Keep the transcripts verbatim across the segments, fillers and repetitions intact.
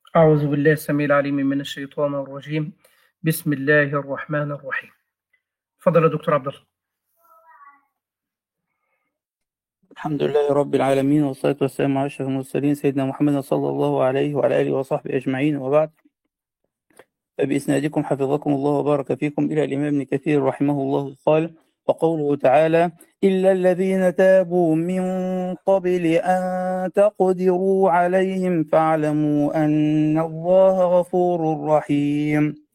أعوذ بالله السميع العليم من الشيطان الرجيم. بسم الله الرحمن الرحيم. تفضل يا دكتور عبد الله. الحمد لله رب العالمين، والصلاة والسلام على أشرف المرسلين سيدنا محمد صلى الله عليه وعلى آله وصحبه أجمعين، وبعد. فبإسنادكم حفظكم الله وبارك فيكم إلى الإمام ابن كثير رحمه الله قال: وقوله تعالى: إلا الذين تابوا من قبل أن تقدروا عليهم فاعلموا أن الله غفور رحيم.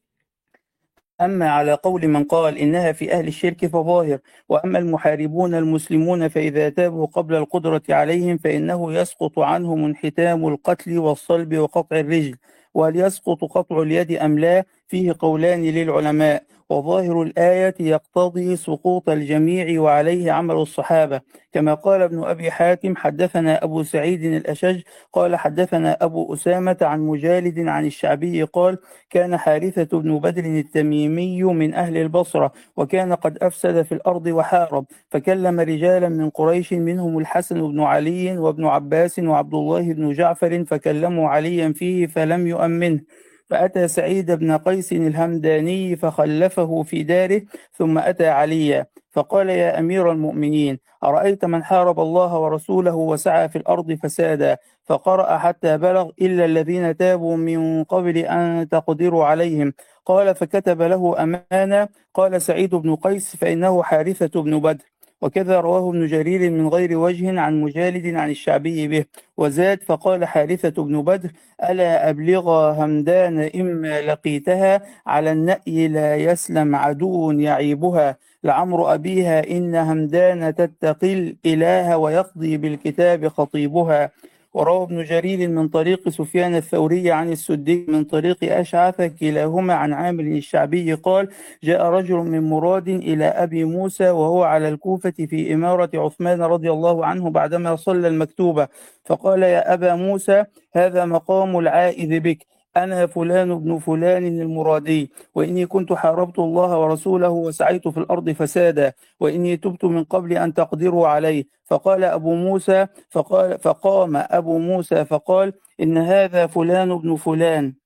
أما على قول من قال إنها في أهل الشرك فظاهر، وأما المحاربون المسلمون فإذا تابوا قبل القدرة عليهم فإنه يسقط عنهم انحتام القتل والصلب وقطع الرجل. وهل يسقط قطع اليد أم لا؟ فيه قولان للعلماء، وظاهر الآية يقتضي سقوط الجميع وعليه عمل الصحابة، كما قال ابن أبي حاتم: حدثنا أبو سعيد الأشج قال حدثنا أبو أسامة عن مجالد عن الشعبي قال: كان حارثة بن بدر التميمي من أهل البصرة، وكان قد أفسد في الأرض وحارب، فكلم رجالا من قريش منهم الحسن بن علي وابن عباس وعبد الله بن جعفر، فكلموا عليا فيه فلم يؤمنه، فأتى سعيد بن قيس الهمداني فخلفه في داره، ثم أتى عليا فقال: يا أمير المؤمنين، أرأيت من حارب الله ورسوله وسعى في الأرض فسادا؟ فقرأ حتى بلغ: إلا الذين تابوا من قبل أن تقدروا عليهم. قال: فكتب له أمانة. قال سعيد بن قيس: فإنه حارثة بن بدر. وكذا رواه ابن جرير من غير وجه عن مجالد عن الشعبي به. وزاد: فقال حارثة بن بدر: ألا أبلغ همدان إما لقيتها على النأي لا يسلم عدو يعيبها، لعمر أبيها إن همدان تتقي الإله ويقضي بالكتاب خطيبها. وروى ابن جرير من طريق سفيان الثوري عن السدي من طريق أشعث كلاهما عن عامر الشعبي قال: جاء رجل من مراد إلى أبي موسى وهو على الكوفة في إمارة عثمان رضي الله عنه بعدما صلى المكتوبة، فقال: يا أبا موسى، هذا مقام العائذ بك، أنا فلان بن فلان المرادي، وإني كنت حاربت الله ورسوله وسعيت في الأرض فسادا، وإني تبت من قبل أن تقدروا عليه. فقال أبو موسى فقال فقام أبو موسى فقال: إن هذا فلان بن فلان،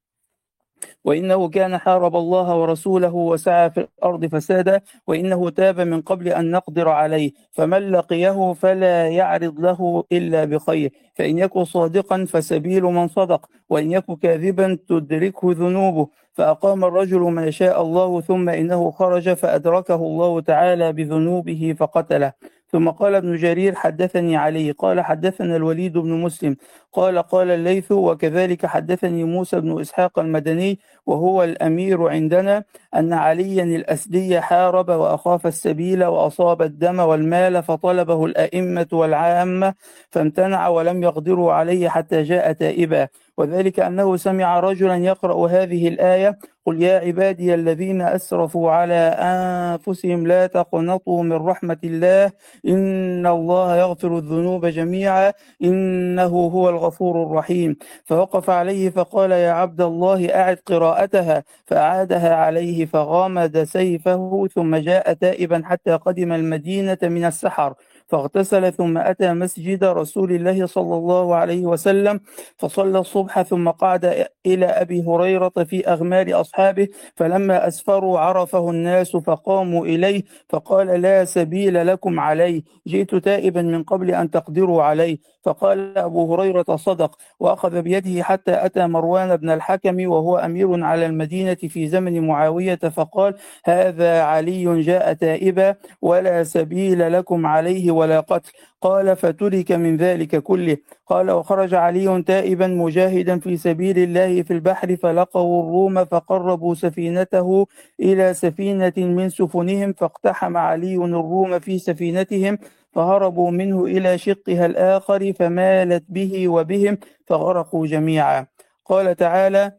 وإنه كان حارب الله ورسوله وسعى في الأرض فسادا، وإنه تاب من قبل أن نقدر عليه، فمن لقيه فلا يعرض له إلا بخير، فإن يكن صادقا فسبيل من صدق، وإن يكن كاذبا تدركه ذنوبه. فأقام الرجل ما شاء الله، ثم إنه خرج فأدركه الله تعالى بذنوبه فقتله. ثم قال ابن جرير: حدثني علي قال حدثنا الوليد بن مسلم قال قال الليث: وكذلك حدثني موسى بن إسحاق المدني وهو الأمير عندنا أن عليا الأسدي حارب وأخاف السبيل وأصاب الدم والمال، فطلبه الأئمة والعامة فامتنع ولم يقدروا عليه حتى جاء تائبا، وذلك أنه سمع رجلا يقرأ هذه الآية: قل يا عبادي الذين أسرفوا على أنفسهم لا تقنطوا من رحمة الله، إن الله يغفر الذنوب جميعا، إنه هو الغفور الرحيم. فوقف عليه فقال: يا عبد الله، أعد قراءتها. فأعادها عليه فغامد سيفه، ثم جاء تائبا حتى قدم المدينة من السحر، فاغتسل ثم أتى مسجد رسول الله صلى الله عليه وسلم فصلى الصبح، ثم قعد إلى أبي هريرة في أغمار أصحابه، فلما أسفروا عرفه الناس فقاموا إليه، فقال: لا سبيل لكم عليه، جئت تائبا من قبل أن تقدروا عليه. فقال أبو هريرة: صدق. وأخذ بيده حتى أتى مروان بن الحكم وهو أمير على المدينة في زمن معاوية، فقال: هذا علي جاء تائبا، ولا سبيل لكم عليه ولا قتل. قال: فترك من ذلك كله. قال: وخرج علي تائبا مجاهدا في سبيل الله في البحر، فلقوا الروم فقربوا سفينته إلى سفينة من سفنهم، فاقتحم علي الروم في سفينتهم، فهربوا منه إلى شقها الآخر، فمالت به وبهم فغرقوا جميعا. قال تعالى: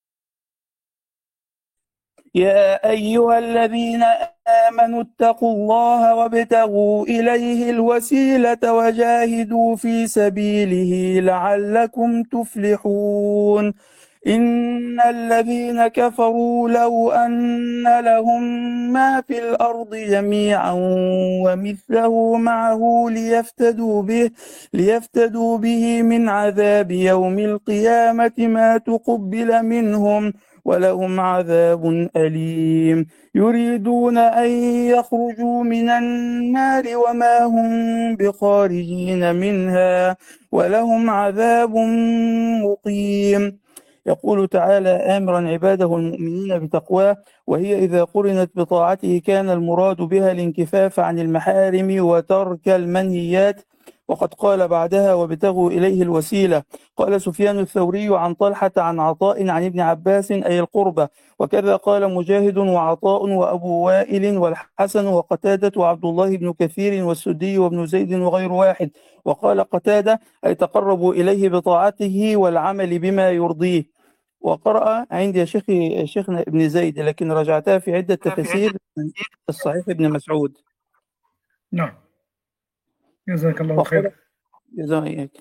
يا أيها الذين آمنوا اتقوا الله وابتغوا إليه الوسيلة وجاهدوا في سبيله لعلكم تفلحون. إن الذين كفروا لو أن لهم ما في الأرض جميعا ومثله معه ليفتدوا به ليفتدوا به من عذاب يوم القيامة ما تقبل منهم ولهم عذاب أليم يريدون أن يخرجوا من النار وما هم بخارجين منها ولهم عذاب مقيم. يقول تعالى آمرا عباده المؤمنين بتقواه، وهي إذا قرنت بطاعته كان المراد بها الانكفاف عن المحارم وترك المنهيات. وقد قال بعدها وابتغوا إليه الوسيلة. قال سفيان الثوري عن طلحة عن عطاء عن ابن عباس أي القربة. وكذا قال مجاهد وعطاء وأبو وائل والحسن وقتادة وعبد الله بن كثير والسدي وابن زيد وغير واحد. وقال قتادة أي تقربوا إليه بطاعته والعمل بما يرضيه. وقرأ عندي شيخي شيخنا ابن زيد، لكن رجعتها في عدة تفاسير من الصحيح ابن مسعود. نعم، جزاك الله وقرأ خير. جزاك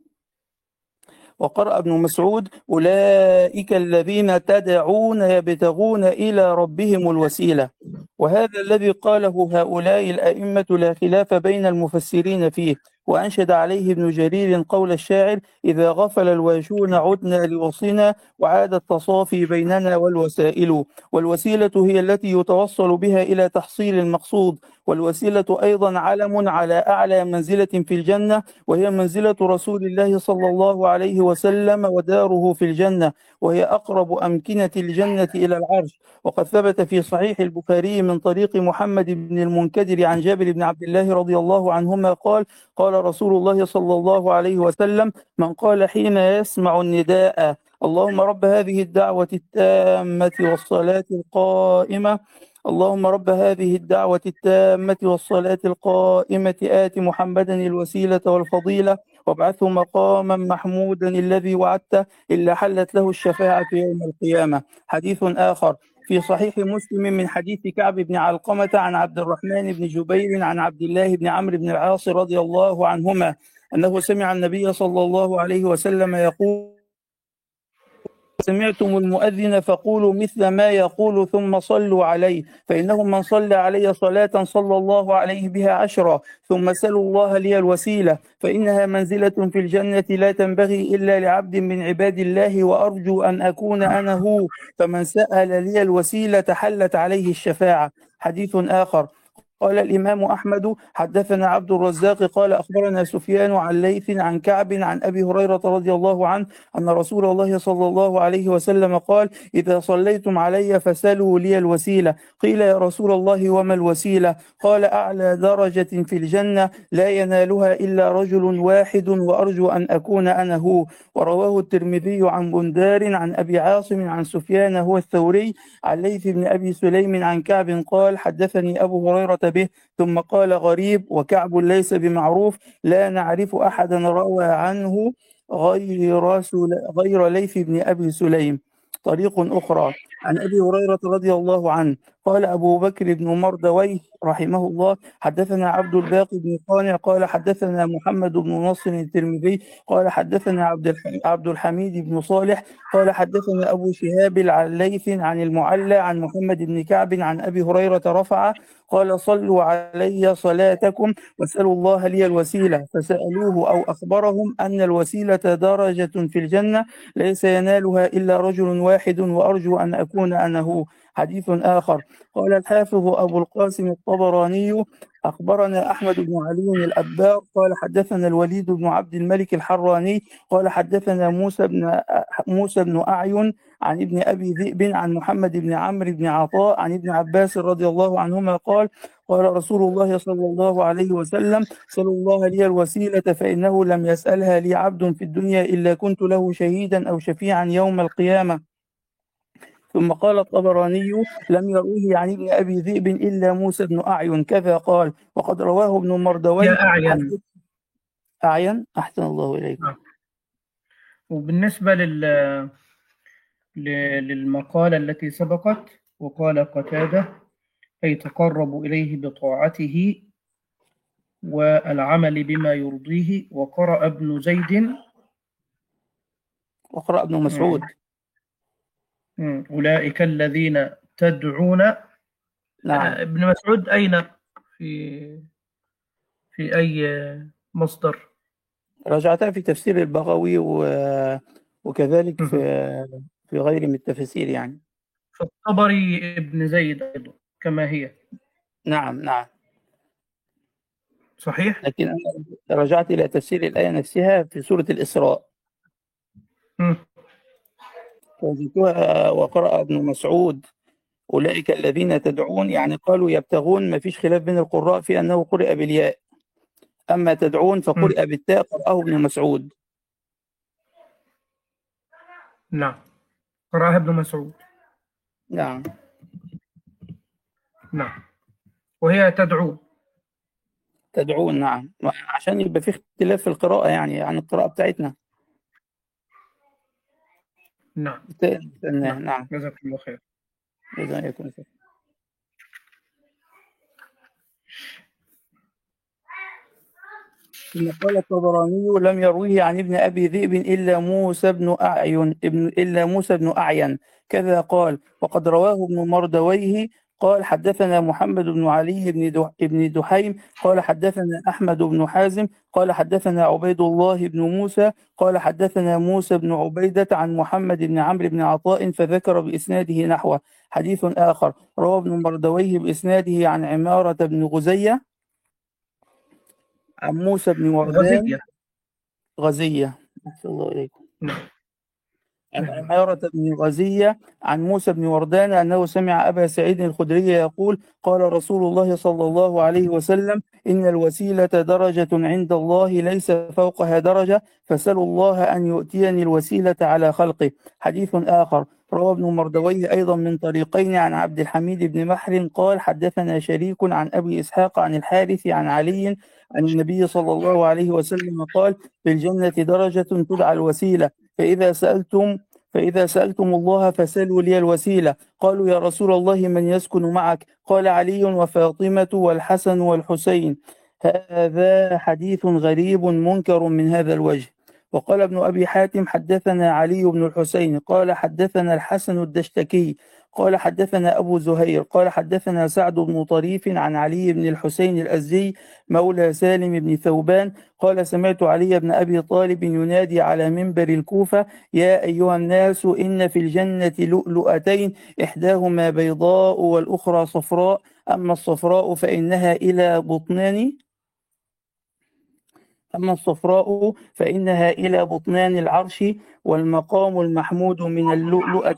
وقرأ ابن مسعود أولئك الذين تدعون يبتغون إلى ربهم الوسيلة. وهذا الذي قاله هؤلاء الأئمة لا خلاف بين المفسرين فيه. وأنشد عليه ابن جرير قول الشاعر إذا غفل الواشون عدنا لوصنا وعاد التصافي بيننا والوسائل. والوسيلة هي التي يتوصل بها إلى تحصيل المقصود. والوسيلة أيضا علم على أعلى منزلة في الجنة، وهي منزلة رسول الله صلى الله عليه وسلم وداره في الجنة، وهي أقرب أمكنة الجنة إلى العرش. وقد ثبت في صحيح البخاري من طريق محمد بن المنكدر عن جابر بن عبد الله رضي الله عنهما قال قال رسول الله صلى الله عليه وسلم من قال حين يسمع النداء اللهم رب هذه الدعوة التامة والصلاة القائمة اللهم رب هذه الدعوة التامة والصلاة القائمة آت محمدا الوسيلة والفضيلة وابعثه مقاما محمودا الذي وعدته إلا حلت له الشفاعة يوم القيامة. حديث آخر في صحيح مسلم من حديث كعب بن علقمة عن عبد الرحمن بن جبير عن عبد الله بن عمرو بن العاص رضي الله عنهما أنه سمع النبي صلى الله عليه وسلم يقول سمعتم المؤذن فقولوا مثل ما يقول ثم صلوا عليه فإنه من صلى علي صلاة صلى الله عليه بها عشرا ثم سلوا الله لي الوسيلة فإنها منزلة في الجنة لا تنبغي إلا لعبد من عباد الله وأرجو أن أكون أنا هو فمن سأل لي الوسيلة حلت عليه الشفاعة. حديث آخر قال الإمام أحمد حدثنا عبد الرزاق قال أخبرنا سفيان عن ليث عن كعب عن أبي هريرة رضي الله عنه أن رسول الله صلى الله عليه وسلم قال إذا صليتم علي فسلوا لي الوسيلة. قيل يا رسول الله وما الوسيلة؟ قال أعلى درجة في الجنة لا ينالها إلا رجل واحد وأرجو أن أكون أنا هو. ورواه الترمذي عن بندار عن أبي عاصم عن سفيان هو الثوري عن ليث بن أبي سليم عن كعب قال حدثني أبو هريرة به ثم قال غريب وكعب ليس بمعروف لا نعرف أحدا روى عنه غير, غير ليث بن أبي سليم. طريق أخرى عن أبي هريرة رضي الله عنه قال أبو بكر بن مردويه رحمه الله حدثنا عبد الباقي بن قانع قال حدثنا محمد بن نصر الترمذي قال حدثنا عبد عبد الحميد بن صالح قال حدثنا أبو شهاب عن ليث عن المعلى عن محمد بن كعب عن أبي هريرة رفع قال صلوا علي صلاتكم واسألوا الله لي الوسيلة فسألوه أو أخبرهم أن الوسيلة درجة في الجنة ليس ينالها إلا رجل واحد وأرجو أن أكون أنا هو. حديث آخر قال الحافظ أبو القاسم الطبراني أخبرنا أحمد بن علي الأبار قال حدثنا الوليد بن عبد الملك الحراني قال حدثنا موسى بن موسى بن أعين عن ابن أبي ذئب عن محمد بن عمرو بن عطاء عن ابن عباس رضي الله عنهما قال قال رسول الله صلى الله عليه وسلم صلوا الله لي الوسيلة فإنه لم يسألها لي عبد في الدنيا إلا كنت له شهيدا أو شفيعا يوم القيامة. ثم قال الطبراني لم يروه عن ابن أبي ذئب إلا موسى بن أعين كذا قال. وقد رواه ابن مردوي يا أعين أعين أحسن الله إليك. آه. وبالنسبة لل... للمقالة التي سبقت وقال قتادة أي تقرب إليه بطاعته والعمل بما يرضيه. وقرأ ابن زيد وقرأ ابن مسعود مم. أولئك الذين تدعون. آه، نعم. ابن مسعود أين؟ في في أي مصدر؟ راجعتها في تفسير البغوي و... وكذلك في مم. في غير من التفاسير يعني. في الطبري ابن زيد أيضا كما هي. نعم نعم. صحيح؟ لكن أنا رجعت إلى تفسير الآية نفسها في سورة الإسراء، مم. وجدتها وقرأ ابن مسعود أولئك الذين تدعون، يعني قالوا يبتغون، ما فيش خلاف بين القراء في أنه قرئ بالياء، أما تدعون مم. فقرئ بالتاء، قرأه ابن مسعود. نعم، قرأها ابن مسعود. نعم. نعم، وهي تدعو. تدعون، نعم، عشان يبقى في اختلاف في القراءة يعني عن القراءة بتاعتنا. نعم. بالتاء مثناه. نعم، نعم. جزاك الله خير. جزاكم الله خير. ثم قال الطبراني لم يرويه عن ابن أبي ذئب إلا موسى بن أعين ابن إلا موسى بن أعين كذا قال. وقد رواه ابن مردويه قال حدثنا محمد بن علي بن دح- بن دحيم قال حدثنا أحمد بن حازم قال حدثنا عبيد الله بن موسى قال حدثنا موسى بن عبيدة عن محمد بن عمرو بن عطاء فذكر بإسناده نحوه. حديث آخر روى ابن مردويه بإسناده عن عمارة بن غزية عن موسى بن وردان غزية. غزية. أحسن الله إليكم. نعم. عن نعم. عمارة بن غزية عن موسى بن وردان أنه سمع أبا سعيد الخدري يقول قال رسول الله صلى الله عليه وسلم إن الوسيلة درجة عند الله ليس فوقها درجة فسلوا الله أن يؤتيني الوسيلة على خلقه. حديث آخر روى ابن مردويه أيضا من طريقين عن عبد الحميد بن محر قال حدثنا شريك عن أبي إسحاق عن الحارث عن علي عن النبي صلى الله عليه وسلم قال في الجنة درجة تدعى الوسيلة فإذا سألتم فإذا سألتم الله فسلوا لي الوسيلة. قالوا يا رسول الله من يسكن معك؟ قال علي وفاطمة والحسن والحسين. هذا حديث غريب منكر من هذا الوجه. وقال ابن أبي حاتم حدثنا علي بن الحسين قال حدثنا الحسن الدشتكي قال حدثنا أبو زهير قال حدثنا سعد بن طريف عن علي بن الحسين الأزدي مولى سالم بن ثوبان قال سمعت علي بن أبي طالب ينادي على منبر الكوفة يا أيها الناس إن في الجنة لؤلؤتين إحداهما بيضاء والأخرى صفراء أما الصفراء فإنها إلى بطنان أما الصفراء فإنها إلى بطنان العرش والمقام المحمود من اللؤلؤة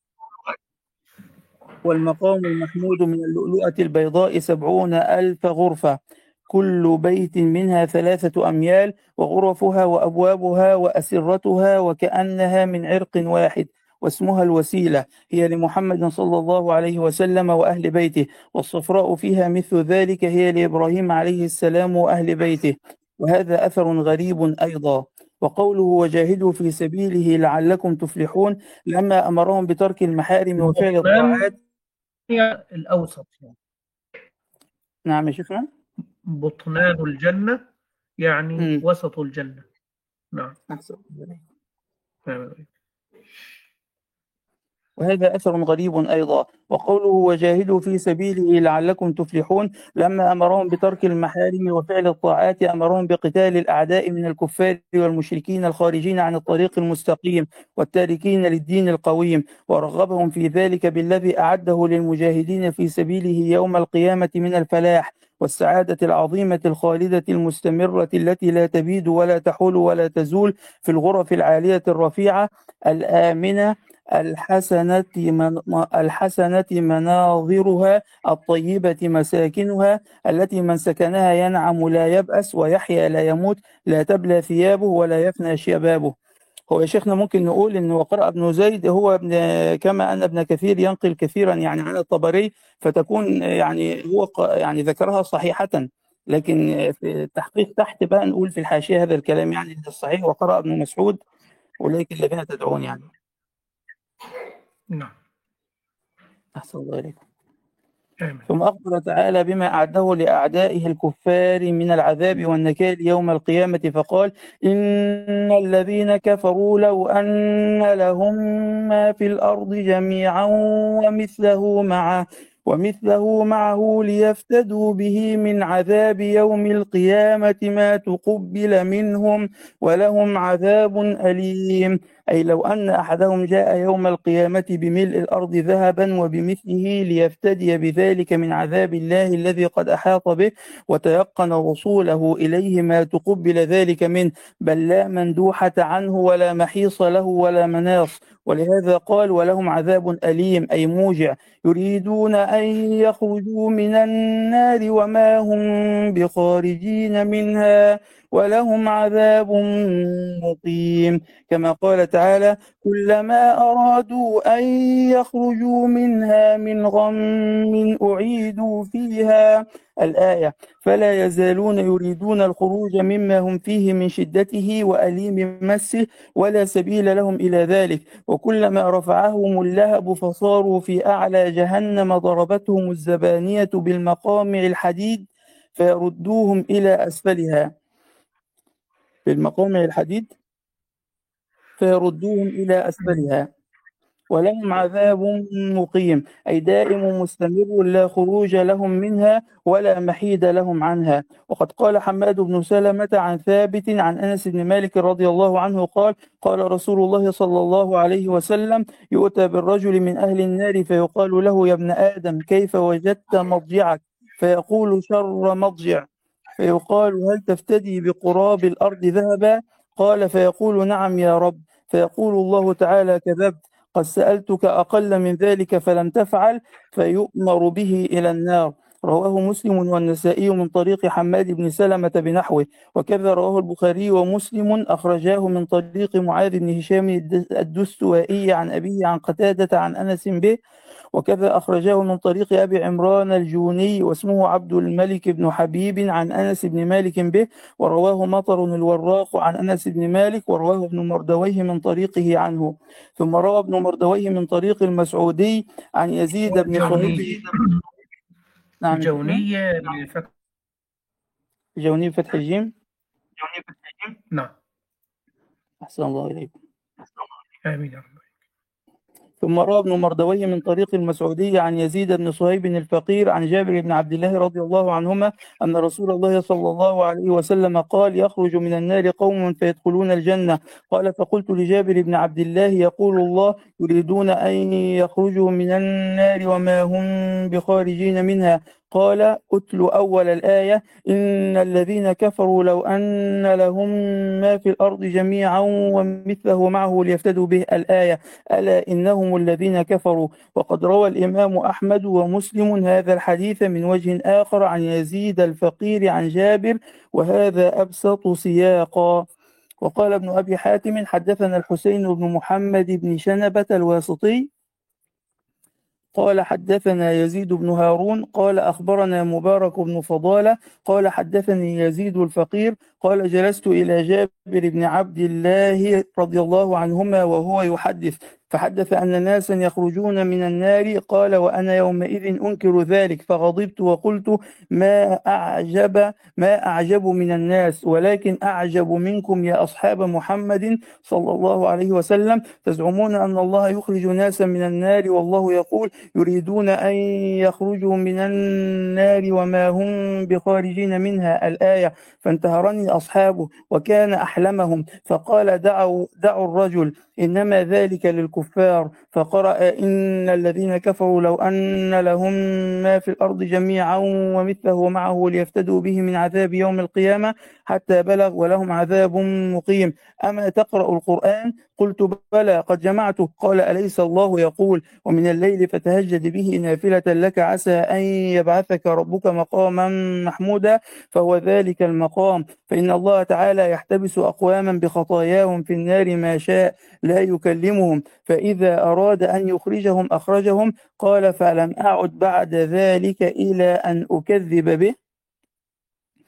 والمقام المحمود من اللؤلؤة البيضاء سبعون ألف غرفة كل بيت منها ثلاثة أميال وغرفها وأبوابها وأسرتها وكأنها من عرق واحد واسمها الوسيلة هي لمحمد صلى الله عليه وسلم وأهل بيته والصفراء فيها مثل ذلك هي لإبراهيم عليه السلام وأهل بيته. وهذا أثر غريب أيضا. وقوله وجاهدوا في سبيله لعلكم تفلحون لما أمرهم بترك المحارم وفعل البطنان الطاعات. هي الأوسط يعني. نعم يا شيخنا. بطنان الجنة يعني مم. وسط الجنة. نعم. أحسن. نعم. وهذا أثر غريب أيضا. وقوله وجاهدوا في سبيله لعلكم تفلحون لما أمرهم بترك المحارم وفعل الطاعات أمرهم بقتال الأعداء من الكفار والمشركين الخارجين عن الطريق المستقيم والتاركين للدين القويم ورغبهم في ذلك بالذي أعده للمجاهدين في سبيله يوم القيامة من الفلاح والسعادة العظيمة الخالدة المستمرة التي لا تبيد ولا تحول ولا تزول في الغرف العالية الرفيعة الآمنة الحسنة من الحسنة مناظرها الطيبة مساكنها التي من سكنها ينعم لا يبأس ويحيا لا يموت لا تبلى ثيابه ولا يفنى شبابه. هو يا شيخنا ممكن نقول إن وقرأ ابن زيد هو ابن كما أن ابن كثير ينقل كثيرا يعني عن الطبري فتكون يعني هو ق- يعني ذكرها صحيحة. لكن في التحقيق تحت بقى نقول في الحاشية هذا الكلام يعني الصحيح وقرأ ابن مسعود أولئك الذين تدعون يعني. نعم. أحسن الله إليكم. آمين. ثم أخبر تعالى بما أعده لأعدائه الكفار من العذاب والنكال يوم القيامة فقال: إن الذين كفروا لو أن لهم ما في الأرض جميعا ومثله معه ومثله معه ليفتدوا به من عذاب يوم القيامة ما تقبل منهم ولهم عذاب أليم. أي لو أن أحدهم جاء يوم القيامة بملء الأرض ذهبا وبمثله ليفتدي بذلك من عذاب الله الذي قد أحاط به وتيقن وصوله إليه ما تقبل ذلك منه، بل لا مندوحة عنه ولا محيص له ولا مناص. ولهذا قال: ولهم عذاب أليم، أي موجع. يريدون أن يخرجوا من النار وما هم بخارجين منها ولهم عذاب مقيم. كما قال تعالى: كلما أرادوا أن يخرجوا منها من غم أعيدوا فيها، الآية. فلا يزالون يريدون الخروج مما هم فيه من شدته وأليم مسه ولا سبيل لهم إلى ذلك. وكلما رفعهم اللهب فصاروا في أعلى جهنم ضربتهم الزبانية بالمقامع الحديد فيردوهم إلى أسفلها بالمقامع الحديد فيردوهم إلى أسفلها ولهم عذاب مقيم، أي دائم مستمر لا خروج لهم منها ولا محيد لهم عنها. وقد قال حماد بن سلمة عن ثابت عن أنس بن مالك رضي الله عنه قال: قال رسول الله صلى الله عليه وسلم: يؤتى بالرجل من أهل النار فيقال له: يا ابن آدم كيف وجدت مضجعك؟ فيقول: شر مضجع. فيقال: هل تفتدي بقراب الأرض ذهبا؟ قال: فيقول: نعم يا رب. فيقول الله تعالى: كذبت، قد سألتك أقل من ذلك فلم تفعل. فيؤمر به إلى النار. رواه مسلم والنسائي من طريق حماد بن سلمة بنحوه، وكذا رواه البخاري ومسلم أخرجاه من طريق معاذ بن هشام الدستوائي عن أبيه عن قتادة عن أنس به، وكذا أخرجاه من طريق أبي عمران الجوني واسمه عبد الملك بن حبيب عن أنس بن مالك به، ورواه مطر الوراق عن أنس بن مالك، ورواه ابن مردويه من طريقه عنه. ثم روى ابن مردويه من طريق المسعودي عن يزيد بن صهيب. الجوني نعم كده. الجوني بفتح. جوني بفتح الجيم. نعم. أحسن الله إليكم. آمين يا رب. ثم روى ابن مردويه من طريق المسعودي عن يزيد بن صهيب الفقير عن جابر بن عبد الله رضي الله عنهما أن رسول الله صلى الله عليه وسلم قال: يخرج من النار قوم فيدخلون الجنة. قال: فقلت لجابر بن عبد الله: يقول الله يريدون أن يخرجوا من النار وما هم بخارجين منها؟ قال: أتل أول الآية: إن الذين كفروا لو أن لهم ما في الأرض جميعا ومثله معه ليفتدوا به، الآية. ألا إنهم الذين كفروا. وقد روى الإمام أحمد ومسلم هذا الحديث من وجه آخر عن يزيد الفقير عن جابر، وهذا أبسط سياقا. وقال ابن أبي حاتم: حدثنا الحسين بن محمد بن شنبة الواسطي قال: حدثنا يزيد بن هارون قال: أخبرنا مبارك بن فضالة قال: حدثني يزيد الفقير قال: جلست إلى جابر بن عبد الله رضي الله عنهما وهو يحدث، فحدث أن ناسا يخرجون من النار. قال: وأنا يومئذ أنكر ذلك، فغضبت وقلت: ما أعجب ما أعجب من الناس، ولكن أعجب منكم يا أصحاب محمد صلى الله عليه وسلم، تزعمون أن الله يخرج ناسا من النار والله يقول يريدون أن يخرجوا من النار وما هم بخارجين منها، الآية. فانتهرني أصحابه وكان أحلمهم، فقال: دعوا, دعوا الرجل، إنما ذلك للكفار. فقرأ: إن الذين كفروا لو أن لهم ما في الأرض جميعا ومثله معه ليفتدوا به من عذاب يوم القيامة حتى بلغ: ولهم عذاب مقيم. أما تقرأ القرآن؟ قلت: بلى، قد جمعته. قال: أليس الله يقول: ومن الليل فتهجد به نافلة لك عسى أن يبعثك ربك مقاما محمودا؟ فهو ذلك المقام، فإن الله تعالى يحتبس أقواما بخطاياهم في النار ما شاء، لا يكلمهم، فإذا أراد أن يخرجهم أخرجهم. قال: فلم أعد بعد ذلك إلى أن أكذب به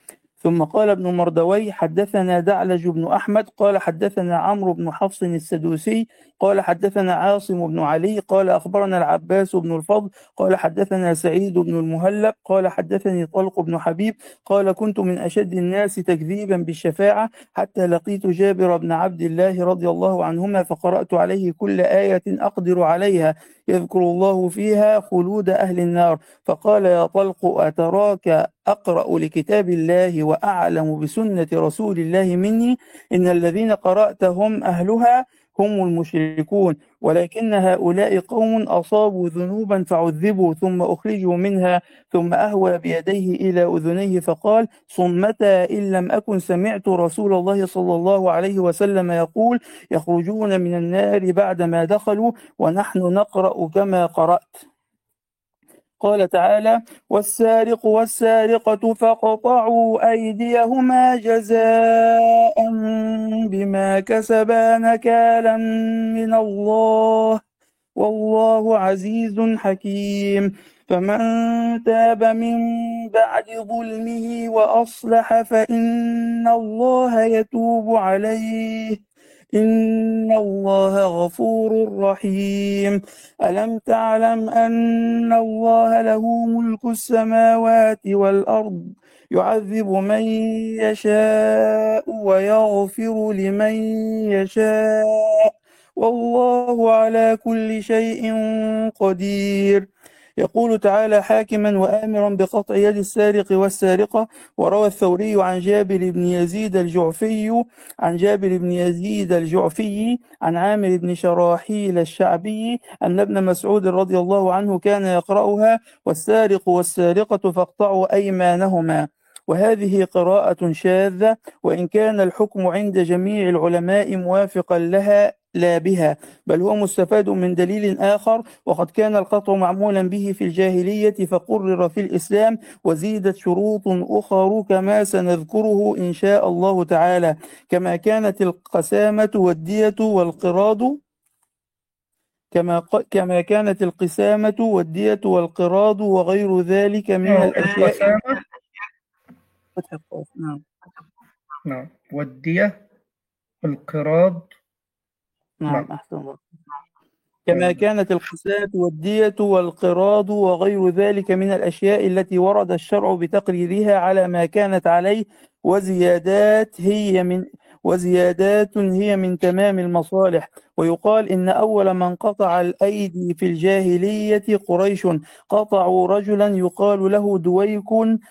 ثم قال ابن مردوي حدثنا دعلج بن أحمد قال حدثنا عمرو بن حفص السدوسي قال حدثنا عاصم بن علي قال أخبرنا العباس بن الفضل قال حدثنا سعيد بن المهلب قال حدثني طلق بن حبيب قال كنت من أشد الناس تكذيبا بالشفاعة حتى لقيت جابر بن عبد الله رضي الله عنهما فقرأت عليه كل آية أقدر عليها يذكر الله فيها خلود أهل النار، فقال يا طلق أتراك أقرأ لكتاب الله وأعلم بسنة رسول الله مني؟ إن الذين قرأتهم أهلها هم المشركون، ولكن هؤلاء قوم أصابوا ذنوبا فعذبوا ثم أخرجوا منها، ثم أهوى بيديه إلى أذنيه فقال صمتا إن لم أكن سمعت رسول الله صلى الله عليه وسلم يقول يخرجون من النار بعدما دخلوا ونحن نقرأ كما قرأت. قال تعالى والسارق والسارقة فاقطعوا أيديهما جزاء بما كسبا نكالا من الله والله عزيز حكيم. فمن تاب من بعد ظلمه وأصلح فإن الله يتوب عليه إن الله غفور رحيم. ألم تعلم أن الله له ملك السماوات والأرض يعذب من يشاء ويغفر لمن يشاء والله على كل شيء قدير. يقول تعالى حاكما وآمرا بقطع يد السارق والسارقة. وروى الثوري عن جابر بن يزيد الجعفي عن جابر بن يزيد الجعفي عن عامر بن شراحيل الشعبي أن ابن مسعود رضي الله عنه كان يقرأها والسارق والسارقة فاقطعوا أيمانهما، وهذه قراءة شاذة وإن كان الحكم عند جميع العلماء موافقا لها لا بها، بل هو مستفاد من دليل آخر، وقد كان القطع معمولا به في الجاهلية فقرر في الإسلام وزيدت شروط أخر كما سنذكره إن شاء الله تعالى، كما كانت القسامة والدية والقراض كما كما كانت القسامة والدية والقراض وغير ذلك من الأشياء. القسامة نعم نعم والدية والقراض نعم نعم أحسن الله. كما كانت القسامة والدية والقراض وغير ذلك من الأشياء التي ورد الشرع بتقريرها على ما كانت عليه، وزيادات هي من وزيادات هي من تمام المصالح. ويقال إن أول من قطع الأيدي في الجاهلية قريش، قطعوا رجلا يقال له دويك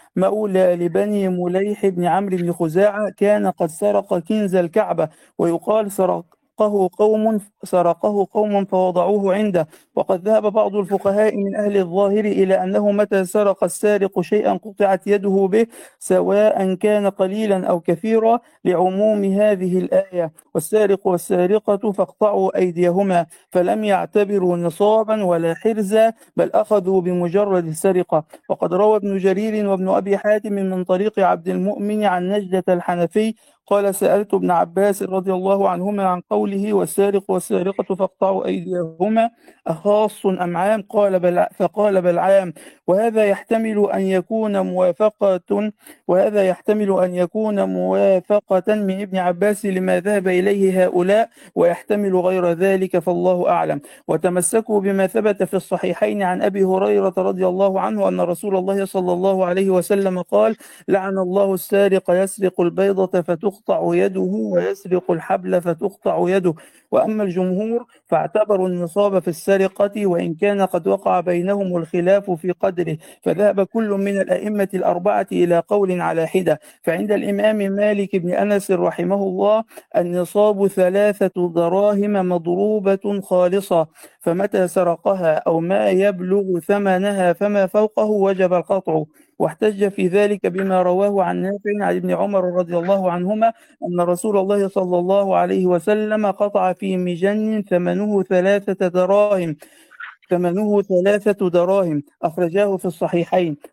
مولى لبني مليح بن عمرو بن خزاعة، كان قد سرق كنز الكعبة، ويقال سرق سرقه قوم سرقه قوم فوضعوه عنده. وقد ذهب بعض الفقهاء من أهل الظاهر إلى أنه متى سرق السارق شيئا قطعت يده به سواء كان قليلا أو كثيرا، لعموم هذه الآية والسارق والسارقة فاقطعوا أيديهما، فلم يعتبروا نصابا ولا حرزا بل أخذوا بمجرد السرقة. وقد روى ابن جرير وابن أبي حاتم من طريق عبد المؤمن عن نجدة الحنفي قال سألت ابن عباس رضي الله عنهما عن قوله والسارق والسارقة فاقطعوا أيديهما أخاص أم عام؟ قال بل فقال بل عام. وهذا يحتمل أن يكون موافقة وهذا يحتمل أن يكون موافقة من ابن عباس لما ذهب إليه هؤلاء، ويحتمل غير ذلك فالله أعلم. وتمسكوا بما ثبت في الصحيحين عن أبي هريرة رضي الله عنه أن رسول الله صلى الله عليه وسلم قال لعن الله السارق يسرق البيضة فتقطع يده ويسرق الحبل فتقطع يده. وأما الجمهور فاعتبروا النصاب في السرقة وإن كان قد وقع بينهم الخلاف في قدره، فذهب كل من الأئمة الأربعة إلى قول على حدة. فعند الإمام مالك بن أنس رحمه الله النصاب ثلاثة دراهم مضروبة خالصة، فمتى سرقها أو ما يبلغ ثمنها فما فوقه وجب القطع. واحتج في ذلك بما رواه عن نافع عن ابن عمر رضي الله عنهما أن رسول الله صلى الله عليه وسلم قطع في مجن ثمنه ثلاثة دراهم ثمنه ثلاثة دراهم أخرجاه في الصحيحين.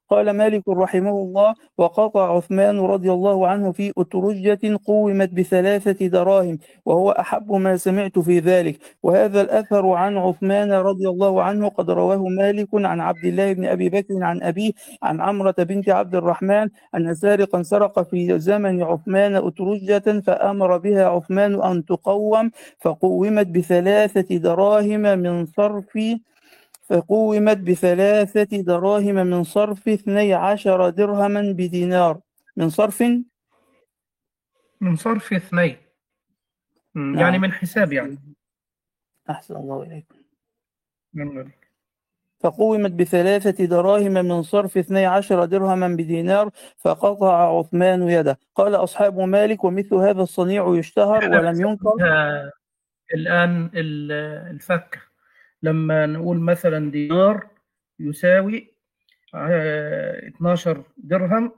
قال مالك رحمه الله: وقطع عثمان رضي الله عنه في أترجة قومت بثلاثة دراهم، وهو أحب ما سمعت في ذلك. وهذا الأثر عن عثمان رضي الله عنه قد رواه مالك عن عبد الله بن أبي بكر عن أبيه عن عمرة بنت عبد الرحمن أن سارقا سرق في زمن عثمان أترجة فأمر بها عثمان أن تقوم، فقومت بثلاثة دراهم من صرف فقومت بثلاثة دراهم من صرف اثني عشر درهما بدينار. من صرف من صرف اثنين. مم، يعني نعم. من حساب يعني. أحسن الله إليكم. من فقومت بثلاثة دراهم من صرف اثني عشر درهما بدينار، فقطع عثمان يده. قال أصحاب مالك: ومثل هذا الصنيع يشتهر احنا ولم ينكر. بنسميها الآن ال- الفكة. لما نقول مثلا دينار يساوي آه، اثناشر درهم،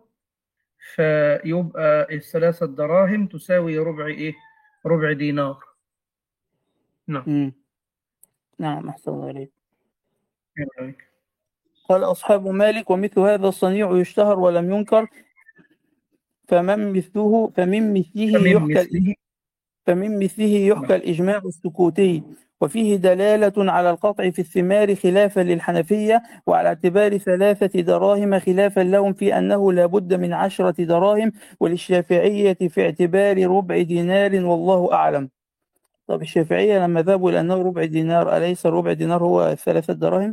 فيبقى الثلاثة دراهم تساوي ربع إيه؟ ربع دينار. نعم. مم. نعم أحسن الله إليكم. يعني قال أصحاب مالك: ومثل هذا الصنيع يشتهر ولم ينكر، فمن مثله فمن مثله فمن يحكى مثله. فمن مثله يحكى نعم. الإجماع السكوتي، وفيه دلالة على القطع في الثمار خلافا للحنفية، وعلى اعتبار ثلاثة دراهم خلافا لهم في أنه لا بد من عشرة دراهم، وللشافعية في اعتبار ربع دينار، والله أعلم. طب الشافعية لما ذهبوا لأنه ربع دينار، أليس ربع دينار هو ثلاثة دراهم؟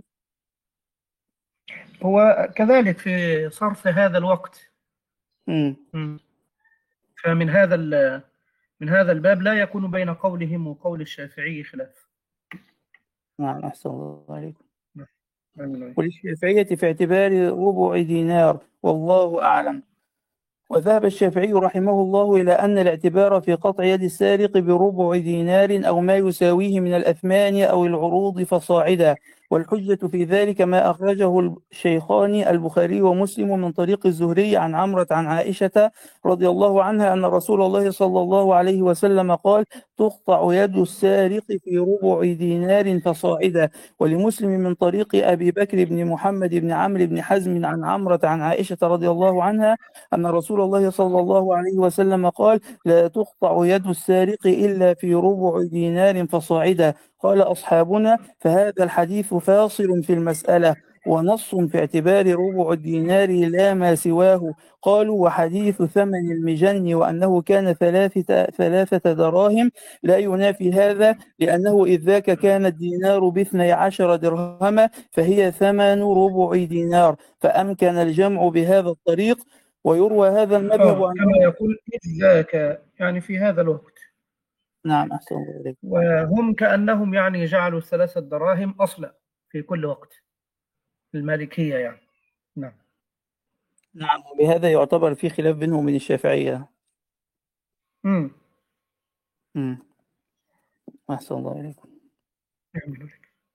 هو كذلك في صرف هذا الوقت. مم. مم. فمن هذا ال- من هذا الباب لا يكون بين قولهم وقول الشافعي خلاف. نعم أحسن الله عليكم. نعم. آمين. وللشافعية في اعتبار ربع دينار، والله أعلم. وذهب الشافعي رحمه الله إلى أن الاعتبار في قطع يد السارق بربع دينار أو ما يساويه من الأثمان أو العروض فصاعدا. والحجة في ذلك ما أخرجه الشيخان البخاري ومسلم من طريق الزهري عن عمرة عن عائشة رضي الله عنها أن رسول الله صلى الله عليه وسلم قال: تقطع يد السارق في ربع دينار فصاعدا. ولمسلم من طريق أبي بكر بن محمد بن عمرو بن حزم عن عمرة عن عائشة رضي الله عنها أن رسول الله صلى الله عليه وسلم قال: لا تقطع يد السارق إلا في ربع دينار فصاعدا. قال أصحابنا: فهذا الحديث فاصل في المسألة، ونص في اعتبار ربع الدينار لا ما سواه. قالوا: وحديث ثمن المجن وأنه كان ثلاثة, ثلاثة دراهم لا ينافي هذا، لأنه إذ ذاك كان الدينار باثني عشر درهما، فهي ثمن ربع دينار، فأمكن الجمع بهذا الطريق. ويروى هذا المذهب آه عن كما عمر. يقول إذ ذاك، يعني في هذا الوقت. نعم أحسن الله إليك. وهم كأنهم يعني جعلوا الثلاثة دراهم أصلا في كل وقت، المالكية يعني. نعم. نعم، وبهذا يعتبر في خلاف بينهم وبين الشافعية. امم مم. أحسن الله إليكم. يعملوا.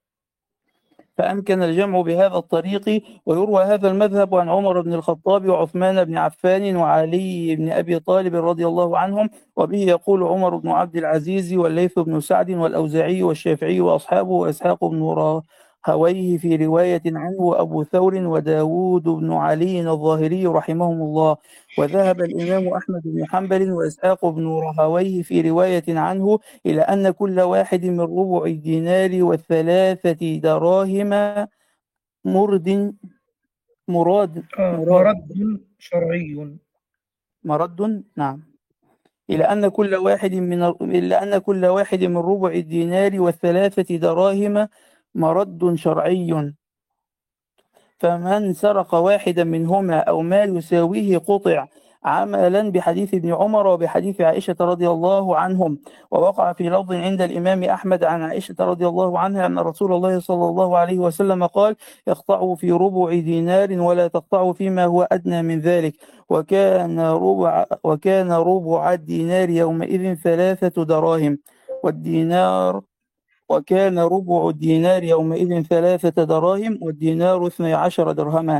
فأمكن الجمع بهذا الطريق. ويروى هذا المذهب عن عمر بن الخطاب وعثمان بن عفان وعلي بن أبي طالب رضي الله عنهم. وبه يقول عمر بن عبد العزيز والليث بن سعد والأوزاعي والشافعي وأصحابه وإسحاق بن راهويه في رواية عنه، وأبو ثور وداود بن علي الظاهري رحمهم الله. وذهب الإمام أحمد بن حنبل وإسحاق بن راهويه في رواية عنه إلى أن كل واحد من ربع الدينار والثلاثة دراهم مرد مراد آه مراد مرد شرعي. مرد نعم، إلى أن كل واحد من إلى أن كل واحد من ربع الدينار والثلاثة دراهم مرد شرعي، فمن سرق واحدا منهما أو ما يساويه قطع، عملا بحديث ابن عمر وبحديث عائشة رضي الله عنهم. ووقع في لفظ عند الإمام أحمد عن عائشة رضي الله عنها أن رسول الله صلى الله عليه وسلم قال: اقطعوا في ربع دينار ولا تقطعوا فيما هو أدنى من ذلك. وكان ربع وكان ربع الدينار يومئذ ثلاثة دراهم، والدينار وكان ربع الدينار يومئذ ثلاثة دراهم، والدينار اثني عشر درهما.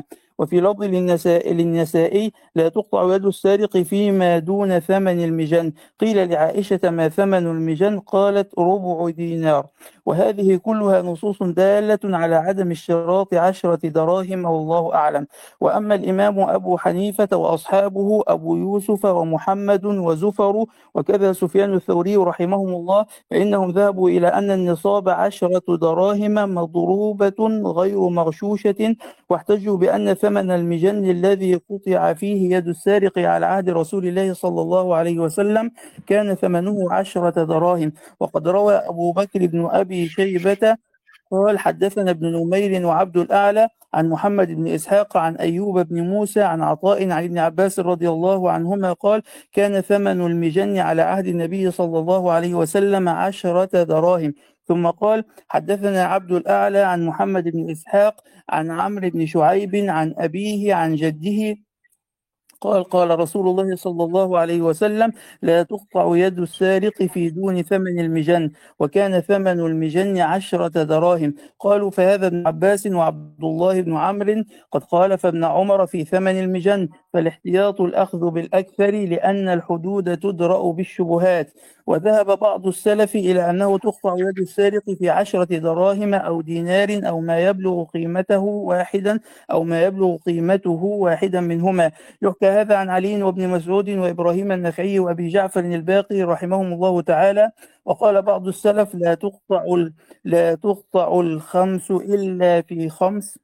وفي لفظ للنساء للنسائي لا تقطع يد السارق فيما دون ثمن المجن. قيل لعائشة ما ثمن المجن؟ قالت ربع دينار. وهذه كلها نصوص دالة على عدم اشتراط عشرة دراهم والله أعلم. وأما الإمام أبو حنيفة وأصحابه أبو يوسف ومحمد وزفر وكذا سفيان الثوري رحمهم الله فإنهم ذهبوا إلى أن النصاب عشرة دراهم مضروبة غير مغشوشة، واحتجوا بأن ثمن المجن الذي قطع فيه يد السارق على عهد رسول الله صلى الله عليه وسلم كان ثمنه عشرة دراهم. وقد روى أبو بكر بن أبي شيبة قال حدثنا ابن نمير وعبد الأعلى عن محمد بن إسحاق عن أيوب بن موسى عن عطاء عن ابن عباس رضي الله عنهما قال كان ثمن المجن على عهد النبي صلى الله عليه وسلم عشرة دراهم. ثم قال حدثنا عبد الأعلى عن محمد بن إسحاق عن عمرو بن شعيب عن أبيه عن جده قال قال رسول الله صلى الله عليه وسلم لا تقطع يد السارق في دون ثمن المجن، وكان ثمن المجن عشرة دراهم. قالوا فهذا ابن عباس وعبد الله بن عمرو قد قال فابن عمر في ثمن المجن، فالاحتياط الأخذ بالأكثر لأن الحدود تدرأ بالشبهات. وذهب بعض السلف إلى أنه تقطع يد السارق في عشرة دراهم أو دينار أو ما يبلغ قيمته واحدا أو ما يبلغ قيمته واحدا منهما. يحكى هذا عن علي وابن مسعود وإبراهيم النخعي وأبي جعفر الباقي رحمهم الله تعالى. وقال بعض السلف لا تقطع لا تقطع الخمس إلا في خمس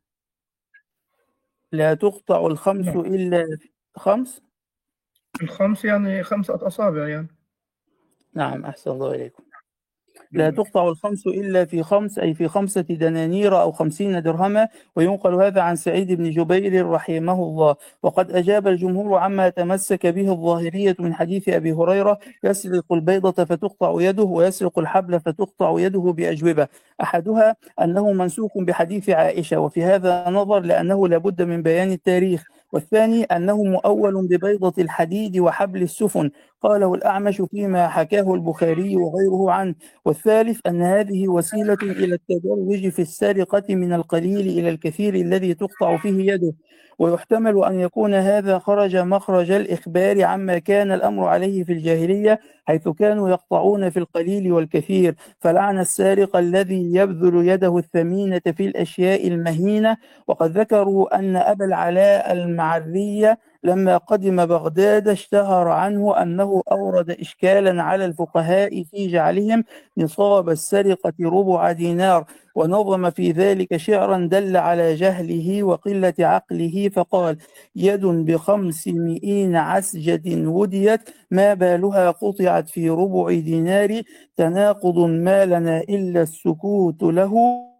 لا تقطع الخمس نعم. إلا في خمس. الخمس يعني خمسة أصابع يعني. نعم أحسن الله إليكم. لا تقطع الخمس إلا في خمس أي في خمسة دنانير أو خمسين درهما. وينقل هذا عن سعيد بن جبير رحمه الله. وقد أجاب الجمهور عما تمسك به الظاهرية من حديث أبي هريرة يسرق البيضة فتقطع يده ويسرق الحبل فتقطع يده بأجوبة. أحدها أنه منسوخ بحديث عائشة وفي هذا نظر لأنه لابد من بيان التاريخ، والثاني أنه مؤول ببيضة الحديد وحبل السفن قاله الأعمش فيما حكاه البخاري وغيره عنه. والثالث أن هذه وسيلة إلى التدرج في السرقة من القليل إلى الكثير الذي تقطع فيه يده. ويحتمل أن يكون هذا خرج مخرج الإخبار عما كان الأمر عليه في الجاهلية، حيث كانوا يقطعون في القليل والكثير، فلعن السارق الذي يبذل يده الثمينة في الأشياء المهينة. وقد ذكروا أن أبا العلاء المعرية لما قدم بغداد اشتهر عنه أنه أورد إشكالا على الفقهاء في جعلهم نصاب السرقة ربع دينار، ونظم في ذلك شعرا دل على جهله وقلة عقله فقال يد بخمسمائين عسجد وديت ما بالها قطعت في ربع دينار، تناقض ما لنا إلا السكوت له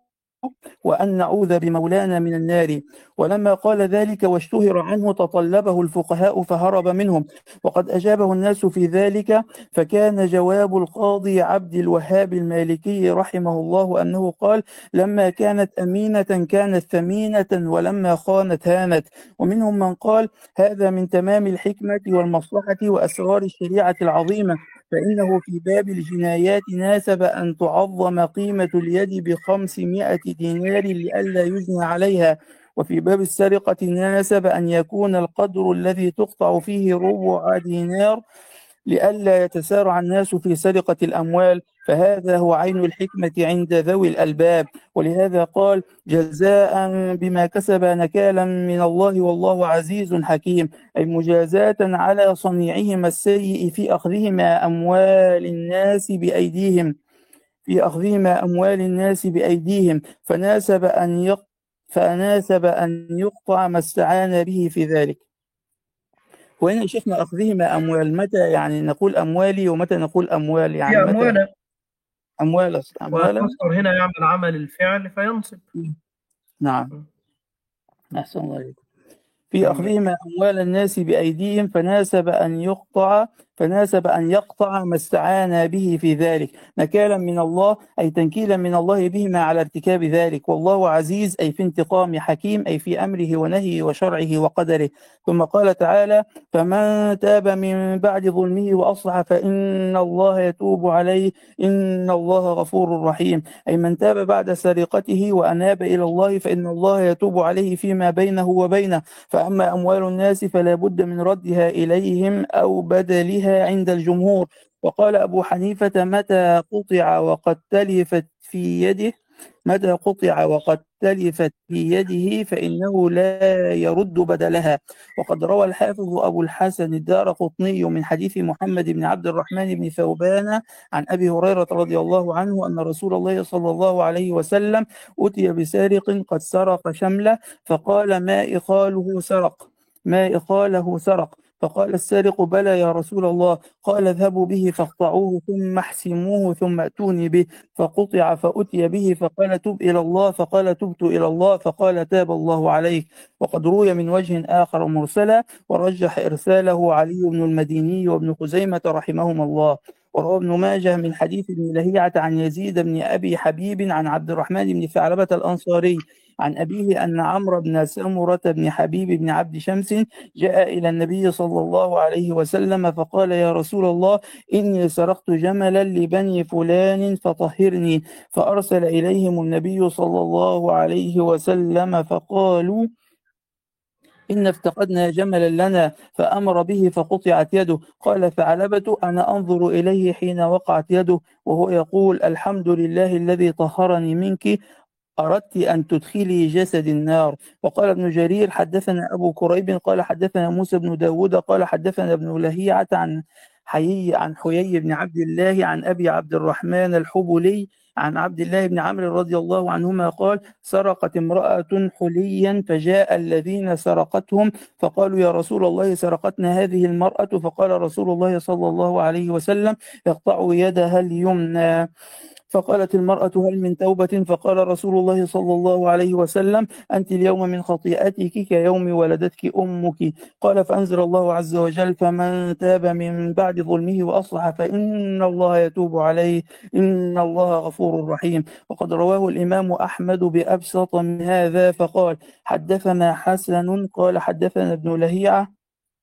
وأن نعوذ بمولانا من النار. ولما قال ذلك واشتهر عنه تطلبه الفقهاء فهرب منهم، وقد أجابه الناس في ذلك. فكان جواب القاضي عبد الوهاب المالكي رحمه الله أنه قال لما كانت أمينة كانت ثمينة ولما خانت هانت. ومنهم من قال هذا من تمام الحكمة والمصلحة وأسرار الشريعة العظيمة، فإنه في باب الجنايات ناسب أن تعظم قيمة اليد بخمسمائة دينار لئلا يجنى عليها، وفي باب السرقة ناسب أن يكون القدر الذي تقطع فيه ربع دينار لئلا يتسارع الناس في سرقة الأموال، فهذا هو عين الحكمة عند ذوي الألباب. ولهذا قال جزاء بما كسب نكالا من الله والله عزيز حكيم، أي مجازاة على صنيعهم السيء في أخذهما أموال الناس بأيديهم في أخذهما أموال الناس بأيديهم فناسب أن يق... فناسب أن يقطع ما استعان به في ذلك. وهنا شفنا أخذهما أموال، متى يعني نقول أموالي ومتى نقول أموال؟ يعني هي متى أموالا، أموال أموالا. والمصدر هنا يعمل عمل الفعل فينصب. نعم أحسن الله عليكم. في جميل. أخذهما أموال الناس بأيديهم فناسب أن يقطع فناسب أن يقطع ما استعان به في ذلك نكالا من الله، أي تنكيلا من الله بهما على ارتكاب ذلك. والله عزيز، أي في انتقام، حكيم، أي في أمره ونهيه وشرعه وقدره. ثم قال تعالى: فمن تاب من بعد ظلمه وأصلح فإن الله يتوب عليه إن الله غفور رحيم. أي من تاب بعد سرقته وأناب إلى الله فإن الله يتوب عليه فيما بينه وبينه. فأما أموال الناس فلا بد من ردها إليهم أو بدلها عند الجمهور. وقال أبو حنيفة: متى قطع وقد تلفت في يده متى قطع وقد تلفت في يده فإنه لا يرد بدلها. وقد روى الحافظ أبو الحسن الدارقطني من حديث محمد بن عبد الرحمن بن ثوبان عن أبي هريرة رضي الله عنه أن رسول الله صلى الله عليه وسلم أتي بسارق قد سرق شمله، فقال: ما إخاله سرق ما إخاله سرق فقال السارق: بلى يا رسول الله. قال: اذهبوا به فاقطعوه ثم احسموه ثم ائتوني به. فقطع فأتي به فقال: تب إلى الله. فقال: تبت إلى الله. فقال: تاب الله عليك. وقد روي من وجه آخر مرسلا، ورجح إرساله علي بن المديني وابن خزيمة رحمهما الله. وروى ابن ماجه من حديث ابن لهيعة عن يزيد بن أبي حبيب عن عبد الرحمن بن ثعلبة الأنصاري عن أبيه أن عمرو بن سمرة بن حبيب بن عبد شمس جاء إلى النبي صلى الله عليه وسلم فقال: يا رسول الله، إني سرقت جملا لبني فلان فطهرني. فأرسل إليهم النبي صلى الله عليه وسلم فقالوا: إن افتقدنا جملا لنا، فأمر به فقطعت يده. قال ثعلبة: أنا أنظر إليه حين وقعت يده وهو يقول: الحمد لله الذي طهرني منك، أردت أن تدخلي جسد النار. وقال ابن جرير: حدثنا أبو كريب قال حدثنا موسى بن داود قال حدثنا ابن لهيعة عن حيي عن حيي بن عبد الله عن أبي عبد الرحمن الحبلي عن عبد الله بن عمرو رضي الله عنهما قال: سرقت امرأة حليا فجاء الذين سرقتهم فقالوا: يا رسول الله، سرقتنا هذه المرأة. فقال رسول الله صلى الله عليه وسلم: اقطعوا يدها اليمنى. فقالت المرأة: هل من توبة؟ فقال رسول الله صلى الله عليه وسلم: أنت اليوم من خطيئتك كيوم ولدتك أمك. قال: فأنزل الله عز وجل: فمن تاب من بعد ظلمه وأصلح فإن الله يتوب عليه إن الله غفور رحيم. وقد رواه الإمام أحمد بأبسط من هذا فقال: حدثنا حسن قال حدثنا ابن لهيعة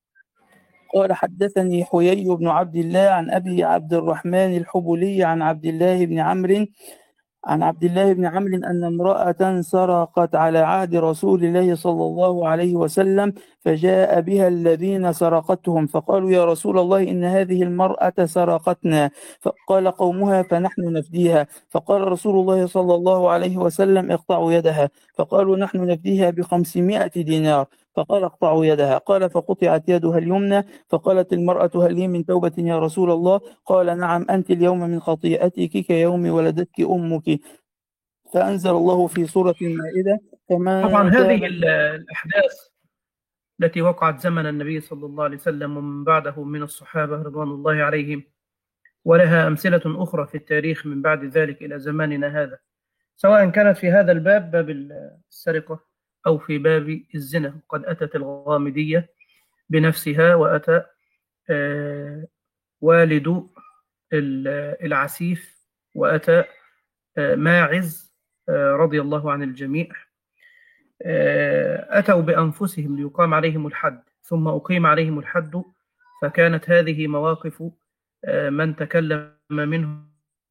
قال حدثني حيي بن عبد الله عن أبي عبد الرحمن الحبلي عن عبد الله بن عمرو عن عبد الله بن عمرو أن امرأة سرقت على عهد رسول الله صلى الله عليه وسلم، فجاء بها الذين سرقتهم فقالوا: يا رسول الله، إن هذه المرأة سرقتنا. فقال قومها: فنحن نفديها. فقال رسول الله صلى الله عليه وسلم: اقطعوا يدها. فقالوا: نحن نفديها بخمسمائة دينار. فقال: اقطعوا يدها. قال: فقطعت يدها اليمنى. فقالت المرأة: هل لي من توبة يا رسول الله؟ قال: نعم، أنت اليوم من خطيئتك كيوم ولدتك أمك. فأنزل الله في سورة المائدة: طبعا فمن تاب. هذه الأحداث التي وقعت زمن النبي صلى الله عليه وسلم ومن بعده من الصحابة رضوان الله عليهم، ولها أمثلة أخرى في التاريخ من بعد ذلك إلى زماننا هذا، سواء كانت في هذا الباب، باب السرقة، أو في باب الزنا. قد أتت الغامدية بنفسها، وأتى آه والد العسيف، وأتى آه ماعز آه رضي الله عن الجميع، آه أتوا بأنفسهم ليقام عليهم الحد، ثم أقيم عليهم الحد. فكانت هذه مواقف آه من تكلم منهم.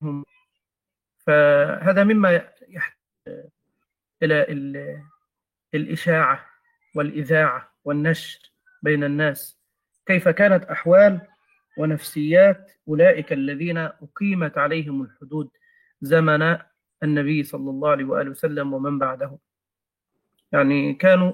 فهذا مما يحتاج إلى الإشاعة والإذاعة والنشر بين الناس، كيف كانت أحوال ونفسيات أولئك الذين أقيمت عليهم الحدود زمن النبي صلى الله عليه وآله وسلم ومن بعده. يعني كانوا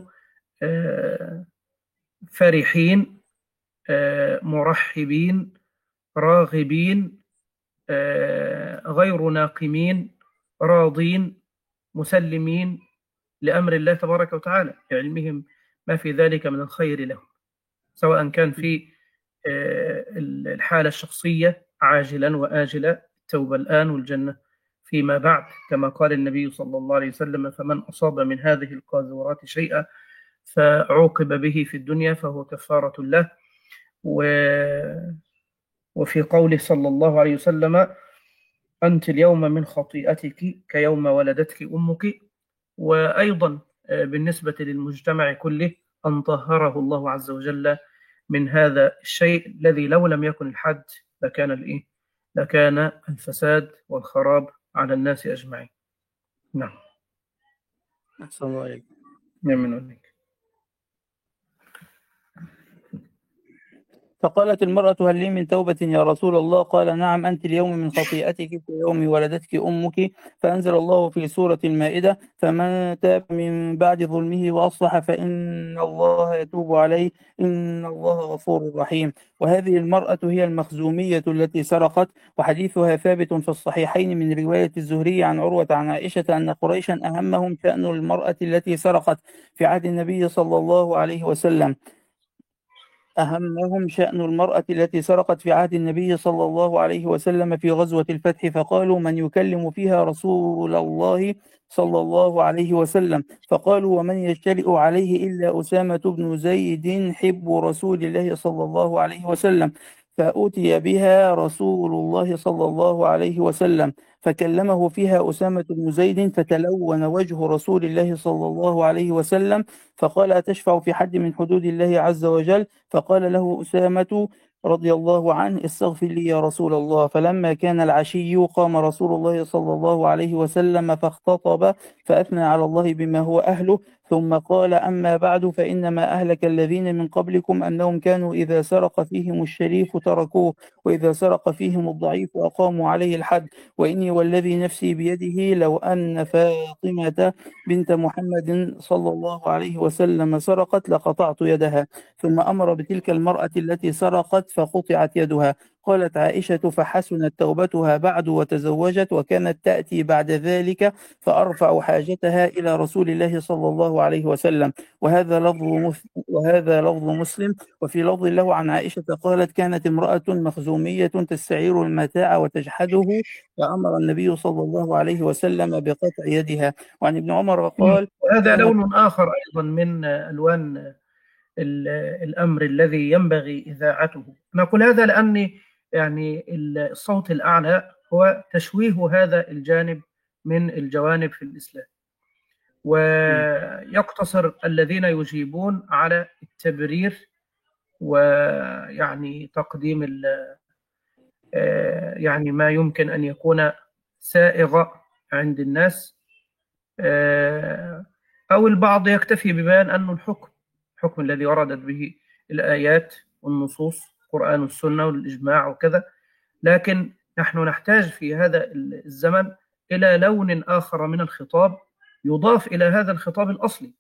فرحين، مرحبين، راغبين، غير ناقمين، راضين، مسلمين لأمر الله تبارك وتعالى، لعلمهم ما في ذلك من الخير لهم، سواء كان في الحالة الشخصية عاجلا وآجلا، التوبة الآن والجنة فيما بعد، كما قال النبي صلى الله عليه وسلم: فمن أصاب من هذه القاذورات شيئا فعوقب به في الدنيا فهو كفارة له، وفي قوله صلى الله عليه وسلم: أنت اليوم من خطيئتك كيوم ولدتك أمك. وأيضا آه، بالنسبة للمجتمع كله، أن طهره الله عز وجل من هذا الشيء الذي لو لم يكن الحد لكان الإيه؟ لكان الفساد والخراب على الناس أجمعين. نعم. أحسن الله عليك. نعم عليك. فقالت المرأة: هل لي من توبة يا رسول الله؟ قال: نعم، أنت اليوم من خطيئتك كيوم ولدتك أمك. فأنزل الله في سورة المائدة: فمن تاب من بعد ظلمه وأصلح فإن الله يتوب عليه إن الله غفور رحيم. وهذه المرأة هي المخزومية التي سرقت، وحديثها ثابت في الصحيحين من رواية الزهري عن عروة عن عائشة أن قريشا أهمهم شأن المرأة التي سرقت في عهد النبي صلى الله عليه وسلم. أهمهم شأن المرأة التي سرقت في عهد النبي صلى الله عليه وسلم في غزوة الفتح، فقالوا: من يكلم فيها رسول الله صلى الله عليه وسلم؟ فقالوا: ومن يجترئ عليه إلا أسامة بن زيد حب رسول الله صلى الله عليه وسلم. فأتي بها رسول الله صلى الله عليه وسلم فكلمه فيها أسامة بن زيد، فتلون وجه رسول الله صلى الله عليه وسلم، فقال: أتشفع في حد من حدود الله عز وجل؟ فقال له أسامة رضي الله عنه: استغفر لي يا رسول الله. فلما كان العشي قام رسول الله صلى الله عليه وسلم فاختطب فأثنى على الله بما هو أهله، ثم قال: أما بعد، فإنما أهلك الذين من قبلكم أنهم كانوا إذا سرق فيهم الشريف تركوه، وإذا سرق فيهم الضعيف أقاموا عليه الحد. وإني والذي نفسي بيده لو أن فاطمة بنت محمد صلى الله عليه وسلم سرقت لقطعت يدها. ثم أمر بتلك المرأة التي سرقت فقطعت يدها. قالت عائشة: فحسنت توبتها بعد وتزوجت، وكانت تأتي بعد ذلك فأرفع حاجتها إلى رسول الله صلى الله عليه وسلم. وهذا لفظ مس- وهذا لفظ مسلم. وفي لفظ له عن عائشة قالت: كانت امرأة مخزومية تستعير المتاع وتجحده، فأمر النبي صلى الله عليه وسلم بقطع يدها. وعن ابن عمر قال: وهذا كانت لون آخر أيضا من ألوان ال- الأمر الذي ينبغي إذاعته. نقول هذا لأن يعني الصوت الأعلى هو تشويه هذا الجانب من الجوانب في الإسلام، ويقتصر الذين يجيبون على التبرير ويعني تقديم ال- آه، يعني ما يمكن أن يكون سائغ عند الناس، آه، أو البعض يكتفي ببيان أن الحكم الحكم الذي وردت به الآيات والنصوص القرآن والسنة والإجماع وكذا. لكن نحن نحتاج في هذا الزمن إلى لون آخر من الخطاب يضاف إلى هذا الخطاب الأصلي.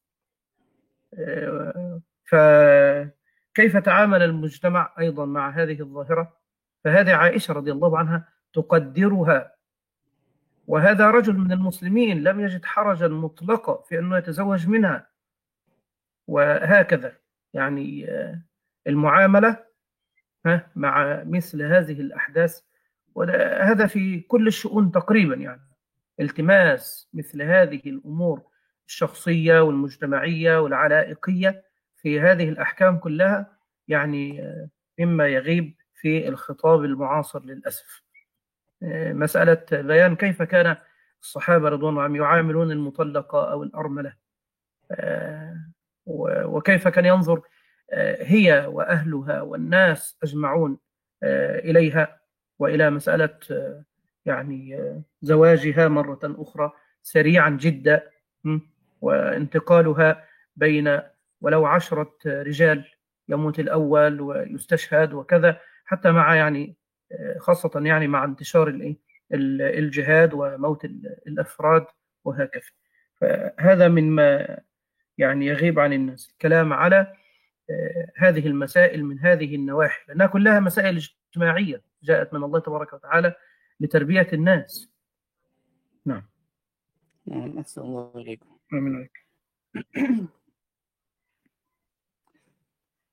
آه، فكيف تعامل المجتمع أيضا مع هذه الظاهرة؟ فهذه عائشة رضي الله عنها تقدرها، وهذا رجل من المسلمين لم يجد حرجا مطلقا في أنه يتزوج منها، وهكذا يعني آه، المعاملة ها، مع مثل هذه الأحداث. وهذا في كل الشؤون تقريبا، يعني التماس مثل هذه الأمور الشخصية والمجتمعية والعلائقية في هذه الأحكام كلها، يعني آه، مما يغيب في الخطاب المعاصر للأسف. آه، مسألة بيان كيف كان الصحابة رضوان الله عنهم يعاملون المطلقة أو الأرملة، آه، و- وكيف كان ينظر آه، هي وأهلها والناس أجمعون آه، إليها، وإلى مسألة آه، يعني آه، زواجها مرة أخرى سريعا جدا، م، وانتقالها بين ولو عشرة رجال، يموت الأول ويستشهد وكذا، حتى مع يعني آه، خاصة يعني مع انتشار الإيه؟ ال- الجهاد وموت ال- الأفراد وهكذا. فهذا مما يعني يغيب عن الناس الكلام على آه، هذه المسائل من هذه النواحي، لأنها كلها مسائل اجتماعية جاءت من الله تبارك وتعالى لتربية الناس. نعم. نعم، أحسن الله إليكم. آمين عليك.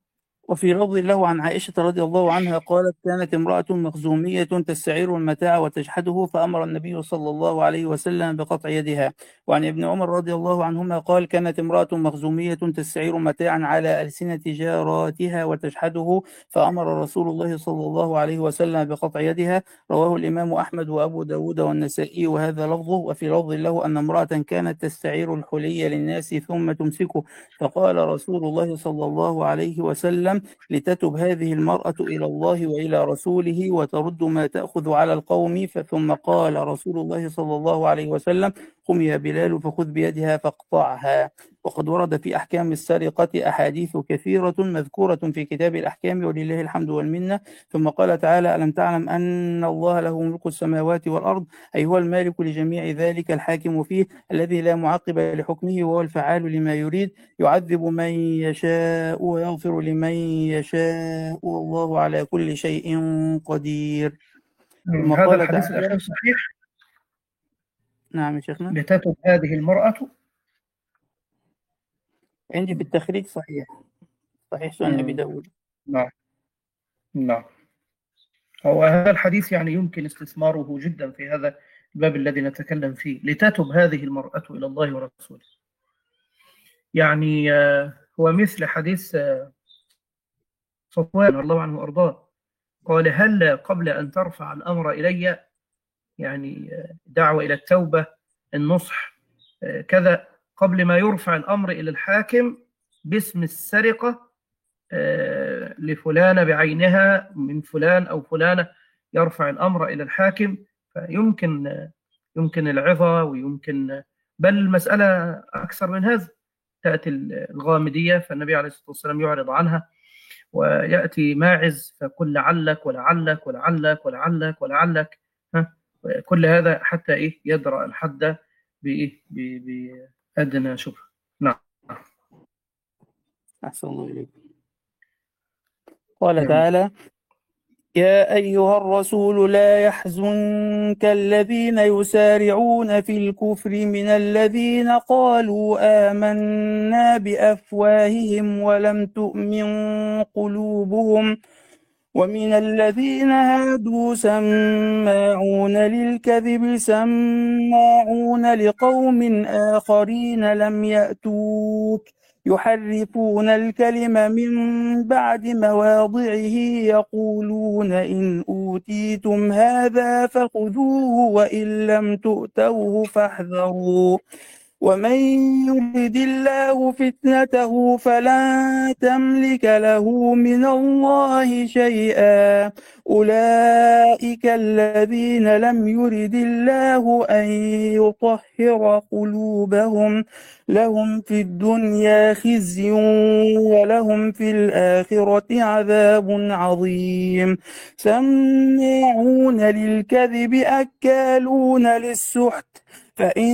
وفي لفظ له عن عائشة رضي الله عنها قالت: كانت امرأة مخزومية تستعير المتاع وتجحده، فأمر النبي صلى الله عليه وسلم بقطع يدها. وعن ابن عمر رضي الله عنهما قال: كانت امرأة مخزومية تستعير متاعا على ألسنة جاراتها وتجحده، فأمر رسول الله صلى الله عليه وسلم بقطع يدها. رواه الإمام أحمد وأبو داود والنسائي وهذا لفظه. وفي لفظ له أن امرأة كانت تستعير الحلي للناس ثم تمسكه، فقال رسول الله صلى الله عليه وسلم: لتتب هذه المرأة إلى الله وإلى رسوله وترد ما تأخذ على القوم. ثم قال رسول الله صلى الله عليه وسلم: قم يا بلال فخذ بيدها فاقطعها. وقد ورد في أحكام السرقة أحاديث كثيرة مذكورة في كتاب الأحكام، ولله الحمد والمنة. ثم قال تعالى: ألم تعلم أن الله له ملك السماوات والأرض، أي هو المالك لجميع ذلك الحاكم فيه الذي لا معقب لحكمه وهو الفعال لما يريد، يعذب من يشاء ويغفر لمن يشاء والله على كل شيء قدير. ثم هذا قال الحديث تعالى. الأخير صحيح. نعم يا شيخنا. لتتب هذه المرأة. عندي في التخريج صحيح، صحيح سنن أبي داود. نعم نعم. هو هذا الحديث يعني يمكن استثماره جدا في هذا الباب الذي نتكلم فيه، لتتب هذه المرأة إلى الله ورسوله. يعني هو مثل حديث صفوان رضي الله عنه وأرضاه، قال: هل قبل أن ترفع الأمر إلي، يعني دعوة إلى التوبة، النصح، كذا، قبل ما يرفع الأمر إلى الحاكم باسم السرقة لفلانة بعينها من فلان أو فلانة، يرفع الأمر إلى الحاكم، فيمكن يمكن العظة، ويمكن بل المسألة أكثر من هذا. تأتي الغامدية فالنبي عليه الصلاة والسلام يعرض عنها، ويأتي ماعز فقل لعلك ولعلك ولعلك ولعلك ولعلك، ها، كل هذا حتى إيه يدرأ الحد بإيه بأدنى شبهة. نعم. أحسن الله إليك. قال تعالى: يا أيها الرسول لا يحزنك الذين يسارعون في الكفر من الذين قالوا آمنا بأفواههم ولم تؤمن قلوبهم، ومن الذين هادوا سماعون للكذب سماعون لقوم آخرين لم يأتوك يحرفون الكلم من بعد مواضعه يقولون إن أوتيتم هذا فخذوه وإن لم تؤتوه فاحذروا ومن يرد الله فتنته فلن تملك له من الله شيئا أولئك الذين لم يرد الله أن يطهر قلوبهم لهم في الدنيا خزي ولهم في الآخرة عذاب عظيم سماعون للكذب أكالون للسحت فإن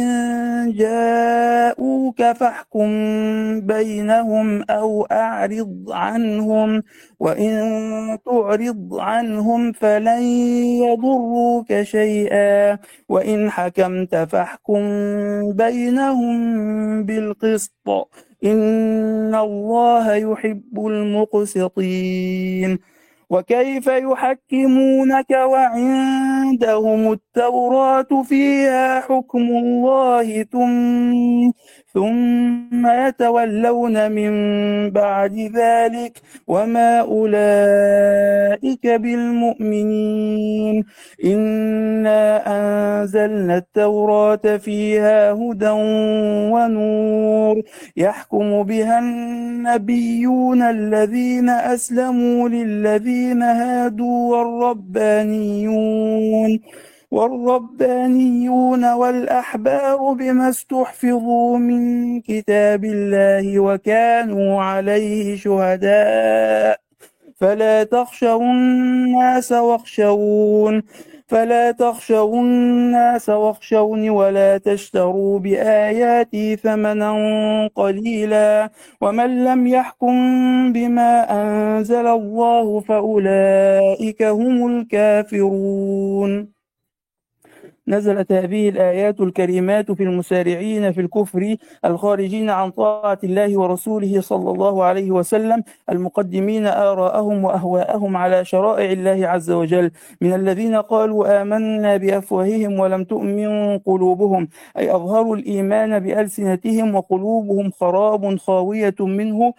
جاءوك فاحكم بينهم أو أعرض عنهم وإن تعرض عنهم فلن يضروك شيئا وإن حكمت فاحكم بينهم بالقسط إن الله يحب المقسطين وكيف يحكمونك وعندهم التوراة فيها حكم الله ثم, ثم يتولون من بعد ذلك وما أولئك بالمؤمنين إنا أنزلنا التوراة فيها هدى ونور يحكم بها النبيون الذين أسلموا للذين الذين هادوا والربانيون والربانيون والأحبار بما استحفظوا من كتاب الله وكانوا عليه شهداء فلا تخشوا الناس واخشون فلا تخشوا الناس واخشوني ولا تشتروا بآياتي ثمنا قليلا ومن لم يحكم بما أنزل الله فأولئك هم الكافرون. نزلت هذه الآيات الكريمات في المسارعين في الكفر الخارجين عن طاعة الله ورسوله صلى الله عليه وسلم، المقدمين آراءهم وأهواءهم على شرائع الله عز وجل، من الذين قالوا آمنا بأفواههم ولم تؤمن قلوبهم، أي أظهروا الإيمان بألسنتهم وقلوبهم خراب خاوية منه،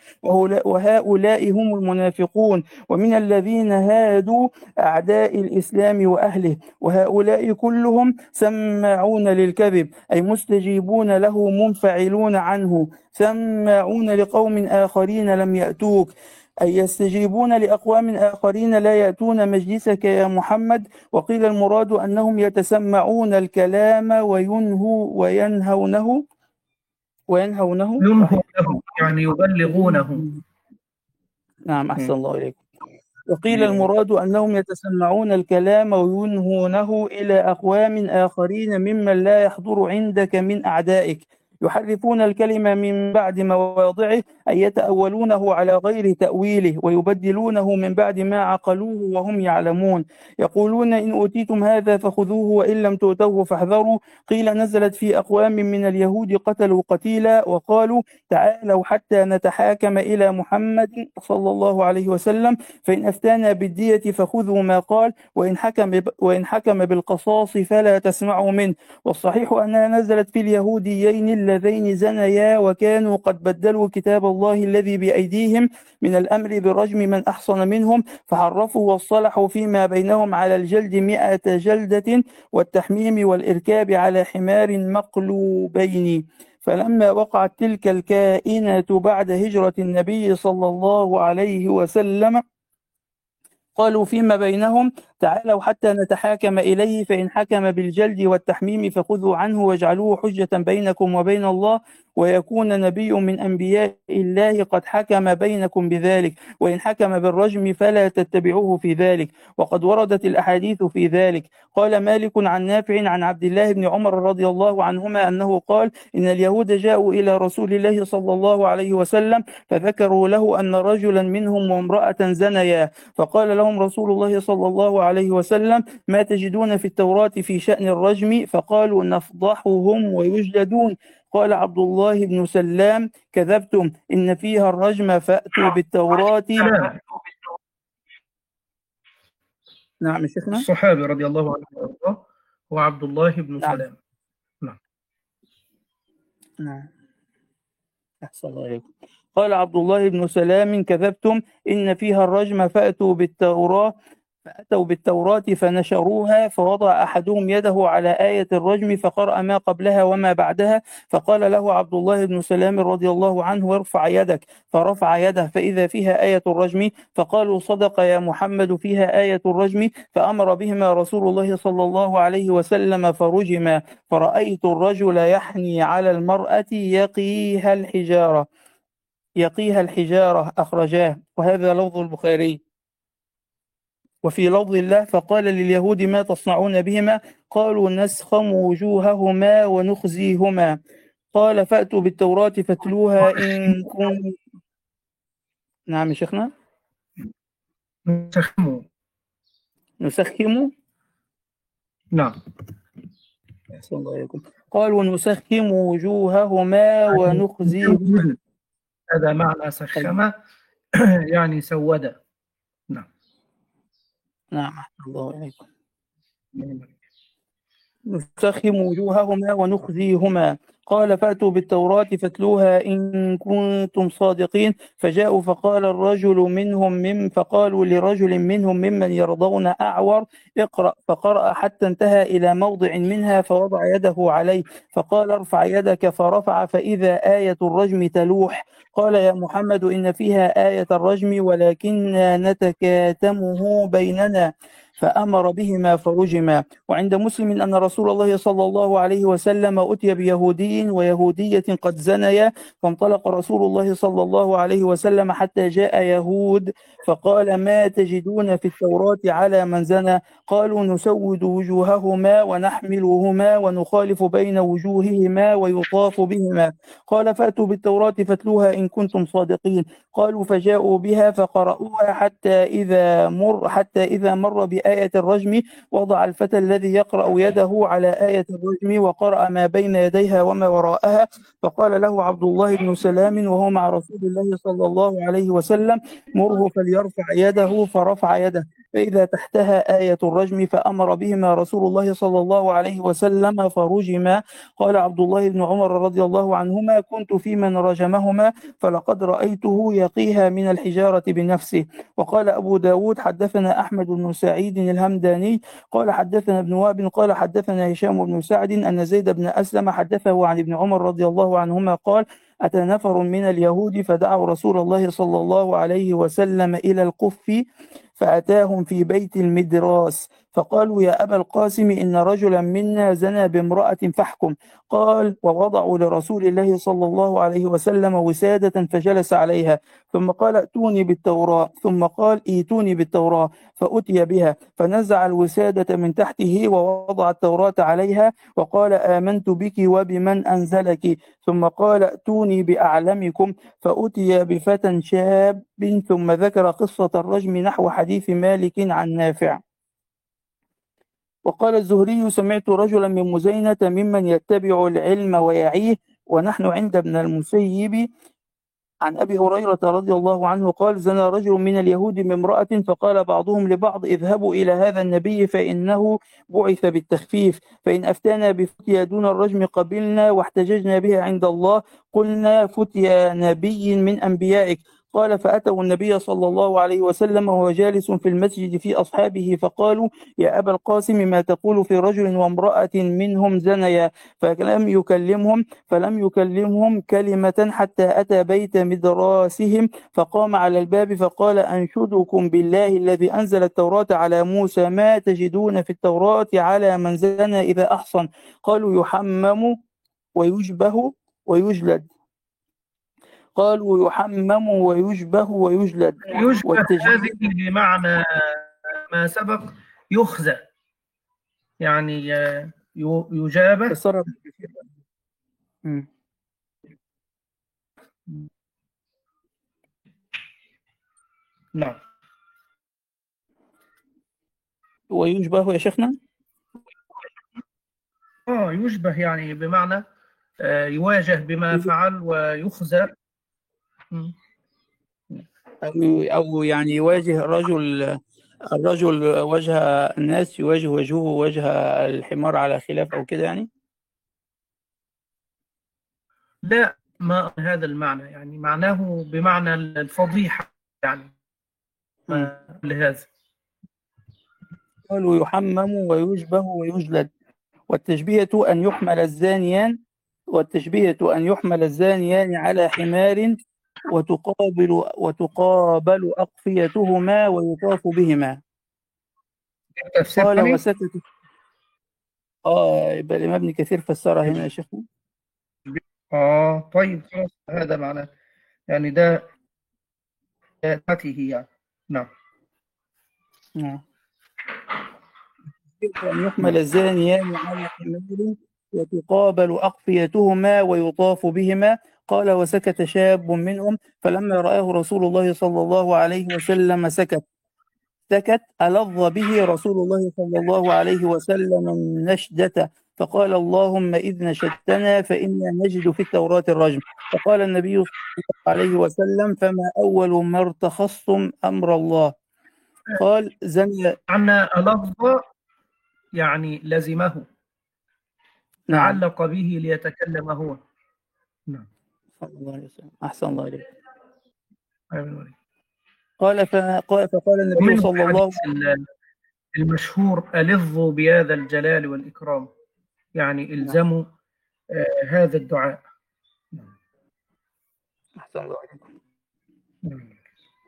وهؤلاء هم المنافقون. ومن الذين هادوا أعداء الإسلام وأهله، وهؤلاء كلهم سماعون للكذب، أي مستجيبون له منفعلون عنه، سماعون لقوم آخرين لم يأتوك، أي يستجيبون لأقوام آخرين لا يأتون مجلسك يا محمد. وقيل المراد أنهم يتسمعون الكلام وينهوا وينهونه وينهونه ينهوا له يعني يبلغونه. نعم، أحسن الله إليكم. وقيل المراد أنهم يتسمعون الكلام وينهونه إلى أقوام آخرين ممن لا يحضر عندك من أعدائك، يحرفون الكلمة من بعد مواضعه، أي يتأولونه على غير تأويله، ويبدلونه من بعد ما عقلوه وهم يعلمون. يقولون إن أوتيتم هذا فخذوه وإن لم تؤتوه فاحذروا. قيل نزلت في أقوام من اليهود قتلوا قتيلا وقالوا تعالوا حتى نتحاكم إلى محمد صلى الله عليه وسلم، فإن أفتانا بالدية فخذوا ما قال، وإن حكم, وإن حكم بالقصاص فلا تسمعوا منه. والصحيح أنها نزلت في اليهوديين اللذين زنيا وكانوا قد بدلوا كتاب الله الذي بأيديهم من الأمر برجم من أحصن منهم، فحرفوا واصطلحوا فيما بينهم على الجلد مئة جلدة والتحميم والإركاب على حمار مقلوبين. فلما وقعت تلك الكائنة بعد هجرة النبي صلى الله عليه وسلم قالوا فيما بينهم تعالوا حتى نتحاكم إليه، فإن حكم بالجلد والتحميم فخذوا عنه واجعلوه حجة بينكم وبين الله، ويكون نبي من أنبياء الله قد حكم بينكم بذلك، وإن حكم بالرجم فلا تتبعوه في ذلك، وقد وردت الأحاديث في ذلك. قال مالك عن نافع عن عبد الله بن عمر رضي الله عنهما أنه قال إن اليهود جاءوا إلى رسول الله صلى الله عليه وسلم فذكروا له أن رجلا منهم وامرأة زنيا، فقال لهم رسول الله صلى الله عليه وسلم ما تجدون في التوراة في شأن الرجم؟ فقالوا نفضحهم ويجلدون. قال عبد الله بن سلام كذبتم، إن فيها الرجم فأتوا بالتوراة. نعم شيخنا. الصحابي رضي الله عنه وارضاه هو عبد الله بن نعم. سلام. نعم نعم أحسن الله عليكم. قال عبد الله بن سلام كذبتم، إن فيها الرجم فأتوا بالتوراة فأتوا بالتوراة فنشروها، فوضع أحدهم يده على آية الرجم فقرأ ما قبلها وما بعدها، فقال له عبد الله بن سلام رضي الله عنه ارفع يدك، فرفع يده فإذا فيها آية الرجم، فقالوا صدق يا محمد فيها آية الرجم، فأمر بهما رسول الله صلى الله عليه وسلم فرجما، فرأيت الرجل يحني على المرأة يقيها الحجارة يقيها الحجارة أخرجاه، وهذا لفظ البخاري. وفي لفظ الله فقال لليهود ما تصنعون بهما؟ قالوا نسخم وجوههما ونخزيهما. قال فأتوا بالتوراة فاتلوها إن كنتم. نعم يا شيخنا. نسخموا. نسخم. نعم أحسن الله عليكم. قالوا نسخم وجوههما ونخزيهما. هذا معنى سخم يعني سود. نعم نعم الله عليكم. نسخم وجوههما ونخزيهما. قال فأتوا بالتوراة فاتلوها إن كنتم صادقين. فجاءوا فقال الرجل منهم من فقالوا لرجل منهم ممن يرضون أعور اقرأ، فقرأ حتى انتهى إلى موضع منها فوضع يده عليه، فقال ارفع يدك، فرفع فإذا آية الرجم تلوح. قال يا محمد إن فيها آية الرجم ولكننا نتكاتمه بيننا، فأمر بهما فرجما. وعند مسلم أن رسول الله صلى الله عليه وسلم أتي بيهودي نصراني ويهودية قد زنيا، فانطلق رسول الله صلى الله عليه وسلم حتى جاء يهود فقال: ما تجدون في التوراة على من زنى؟ قالوا: نسود وجوههما ونحملهما ونخالف بين وجوههما ويطاف بهما. قال: فأتوا بالتوراة فاتلوها إن كنتم صادقين. قالوا: فجاءوا بها فقرأوها حتى إذا مر حتى إذا مر بآية الرجم وضع الفتى الذي يقرأ يده على آية الرجم وقرأ ما بين يديها وما وراءها. فقال له عبد الله بن سلام وهو مع رسول الله صلى الله عليه وسلم: مره فليرفع يده. فرفع يده فإذا تحتها آية الرجم فأمر بهما رسول الله صلى الله عليه وسلم فرجما. قال عبد الله بن عمر رضي الله عنهما: كنت في من رجمهما فلقد رأيته يقيها من الحجارة بنفسه. وقال أبو داود: حدثنا أحمد بن سعيد الهمداني قال حدثنا ابن وهب قال حدثنا هشام بن سعد أن زيد بن أسلم حدثه عن ابن عمر رضي الله عنهما قال: أتى نفر من اليهود فدعوا رسول الله صلى الله عليه وسلم إلى القف فأتاهم في بيت المدراس فقالوا: يا أبا القاسم إن رجلا منا زنى بامرأة فاحكم. قال: ووضعوا لرسول الله صلى الله عليه وسلم وسادة فجلس عليها، ثم قال: ائتوني بالتوراة، ثم قال: ائتوني بالتوراة، فأتي بها فنزع الوسادة من تحته ووضع التوراة عليها وقال: آمنت بك وبمن أنزلك. ثم قال: ائتوني بأعلمكم، فأتي بفتى شاب ثم ذكر قصة الرجم نحو حديث مالك عن نافع. وقال الزهري: سمعت رجلا من مزينة ممن يتبع العلم ويعيه ونحن عند ابن المسيب عن أبي هريرة رضي الله عنه قال: زنى رجل من اليهود بامرأة فقال بعضهم لبعض: اذهبوا إلى هذا النبي فإنه بعث بالتخفيف، فإن أفتانا بفتيا دون الرجم قبلنا واحتججنا بها عند الله قلنا فتيا نبي من أنبيائك. قال: فأتوا النبي صلى الله عليه وسلم وهو جالس في المسجد في أصحابه فقالوا: يا أبا القاسم ما تقول في رجل وامرأة منهم زنيا؟ فلم يكلمهم فلم يكلمهم كلمة حتى أتى بيت مدراسهم فقام على الباب فقال: أنشدكم بالله الذي أنزل التوراة على موسى ما تجدون في التوراة على من زنى إذا أحصن؟ قالوا: يحمم ويشبه ويجلد. قالوا: يحمم ويشبه ويجلد. يشبه هذه بمعنى ما سبق يخزى، يعني يجابه. نعم. ويشبه يا شيخنا؟ اه يشبه يعني بمعنى يواجه بما فعل ويخزى، أو أو يعني يواجه الرجل الرجل وجه الناس يواجه وجهه وجه الحمار على خلاف أو كده يعني؟ لا، ما هذا المعنى، يعني معناه بمعنى الفضيحة يعني لهذا. قالوا: يحمم ويشبه ويجلد. والتشبيهة أن يحمل الزانيان والتشبيهة أن يحمل الزانيان على حمار وتقابل وتقابل أقفيتهما ويطاف بهما. قال: وسكت. اه يبقى الإمام ابن كثير فسرها هنا يا شيخنا. اه طيب خلاص، هذا معناه يعني ده ذاته يعني. نعم. نعم. أن يحمل الزانيان على حمار وتقابل أقفيتهما ويطاف بهما. قال: وسكت شاب منهم فلما رآه رسول الله صلى الله عليه وسلم سكت سكت ألظ به رسول الله صلى الله عليه وسلم النشدة فقال: اللهم إذ نشدتنا فإنا نجد في التوراة الرجم. فقال النبي صلى الله عليه وسلم: فما أول ما ارتخصتم أمر الله؟ قال: زنى. عنا ألظ يعني لزمه، نعم. تعلق به ليتكلم هو. نعم. صلى الله عليه وسلم. أحسن الله عليك. قال فقال, فقال النبي صلى الله عليه وسلم المشهور: ألظوا بهذا الجلال والإكرام، يعني إلزموا آه هذا الدعاء. أحسن الله عليكم.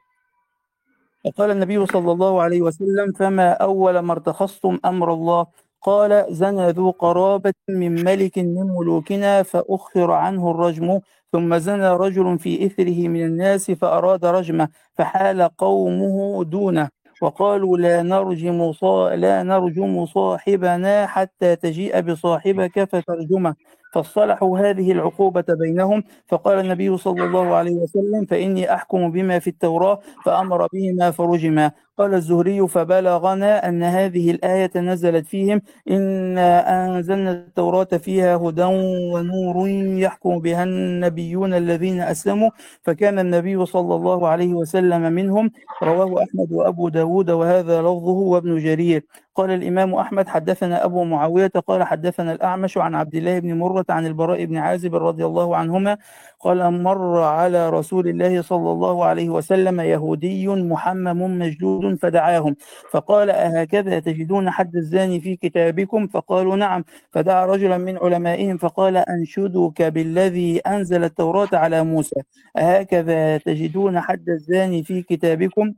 فقال النبي صلى الله عليه وسلم: فما أول ما ارتخصتم أمر الله؟ قال زنى ذو قرابة من ملك من ملوكنا فأخر عنه الرجم. ثم زنى رجل في إثره من الناس فأراد رجمه فحال قومه دونه وقالوا لا نرجم صا لا نرجم صاحبنا حتى تجيء بصاحبك فترجمه. فاصطلحوا هذه العقوبة بينهم. فقال النبي صلى الله عليه وسلم فإني أحكم بما في التوراة فأمر بهما فرجما. قال الزهري فبلغنا أن هذه الآية نزلت فيهم إنا أنزلنا التوراة فيها هدى ونور يحكم بها النبيون الذين أسلموا فكان النبي صلى الله عليه وسلم منهم. رواه أحمد وأبو داود وهذا لفظه وابن جرير. قال الإمام أحمد حدثنا أبو معاوية قال حدثنا الأعمش عن عبد الله بن مرة عن البراء بن عازب رضي الله عنهما قال مر على رسول الله صلى الله عليه وسلم يهودي محمم مجلود فدعاهم فقال أهكذا تجدون حد الزاني في كتابكم فقالوا نعم. فدعا رجلا من علمائهم فقال أنشدك بالذي أنزل التوراة على موسى أهكذا تجدون حد الزاني في كتابكم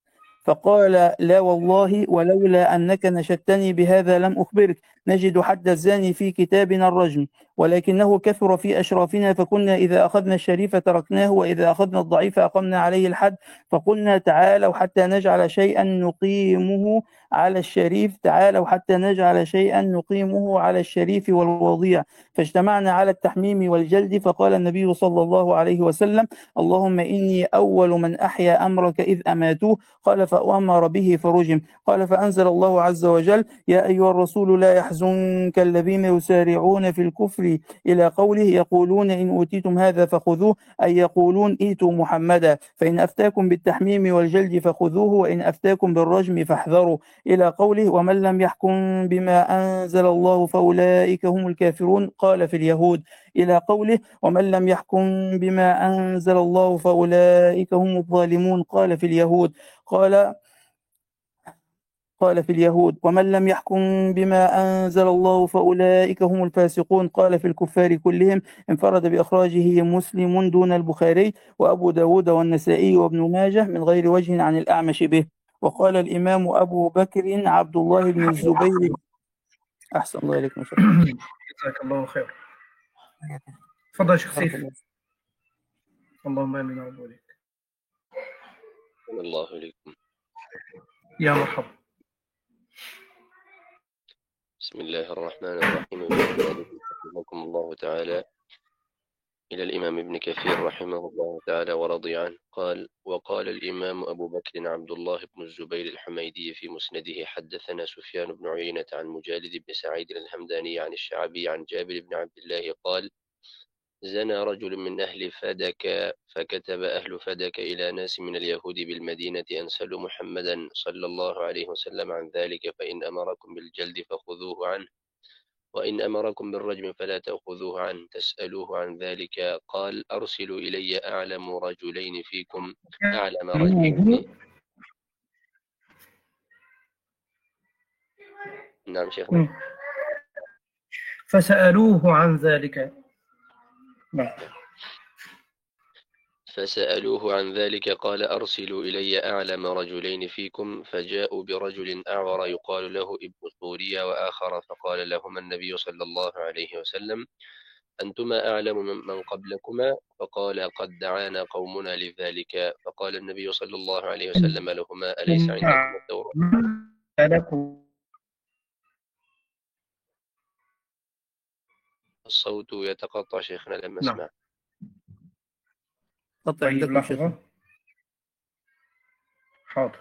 فقال لا والله ولولا أنك نشدتني بهذا لم أخبرك. نجد حد الزاني في كتابنا الرجم ولكنه كثر في أشرافنا فكنا إذا أخذنا الشريف تركناه وإذا أخذنا الضعيف أقمنا عليه الحد. فقلنا تعالوا حتى نجعل شيئا نقيمه على الشريف تعالوا حتى نجعل شيئا نقيمه على الشريف والوضيع. فاجتمعنا على التحميم والجلد. فقال النبي صلى الله عليه وسلم اللهم إني أول من أحيا أمرك إذ أماتوه. قال فأمر به فرجم. قال فأنزل الله عز وجل يا أيها الرسول لا يحزنك الذين يسارعون في الكفر إلى قوله يقولون إن أوتيتم هذا فخذوه أي يقولون إيتوا محمدا فإن أفتاكم بالتحميم والجلد فخذوه وإن أفتاكم بالرجم فاحذروا إلى قوله ومن لم يحكم بما أنزل الله فأولئك هم الكافرون قال في اليهود إلى قوله ومن لم يحكم بما أنزل الله فأولئك هم الظالمون قال في اليهود قال قال في اليهود ومن لم يحكم بما أنزل الله فأولئك هم الفاسقون قال في الكفار كلهم. انفرد بإخراجه مسلم دون البخاري وأبو داود والنسائي وابن ماجه من غير وجه عن الأعمش به. وقال الإمام أبو بكر عبد الله بن الزبير أحسن الله إليكم جزاك الله خير. تفضل يا شيخ سيف. اللهم آمين ورب عليك. الله إليكم. يا مرحبا. بسم الله الرحمن الرحيم. رحمكم الله تعالى إلى الإمام ابن كثير رحمه الله تعالى ورضي عنه قال وقال الإمام أبو بكر عبد الله بن الزبير الحميدي في مسنده حدثنا سفيان بن عيينة عن مجالد بن سعيد الهمداني عن الشعبي عن جابر بن عبد الله قال زنى رجل من أهل فدك فكتب أهل فدك إلى ناس من اليهود بالمدينة أن سلوا محمدا صلى الله عليه وسلم عن ذلك فإن أمركم بالجلد فخذوه عنه وإن أمركم بالرجم فلا تأخذوه عنه تسألوه عن ذلك قال أرسلوا إلي أعلم رجلين فيكم أعلم رجلين. نعم شيخنا. فسألوه عن ذلك. فسألوه عن ذلك قال أرسلوا إلي أعلم رجلين فيكم فجاءوا برجل أعور يقال له ابن سوريا وآخر فقال لهما النبي صلى الله عليه وسلم أنتما أعلم من قبلكما فقال قد دعانا قومنا لذلك فقال النبي صلى الله عليه وسلم لهما أليس عندكم التوراة؟ الصوت يتقطع شيخنا لما نعم. اسمع. طيب لحظة. حاضر.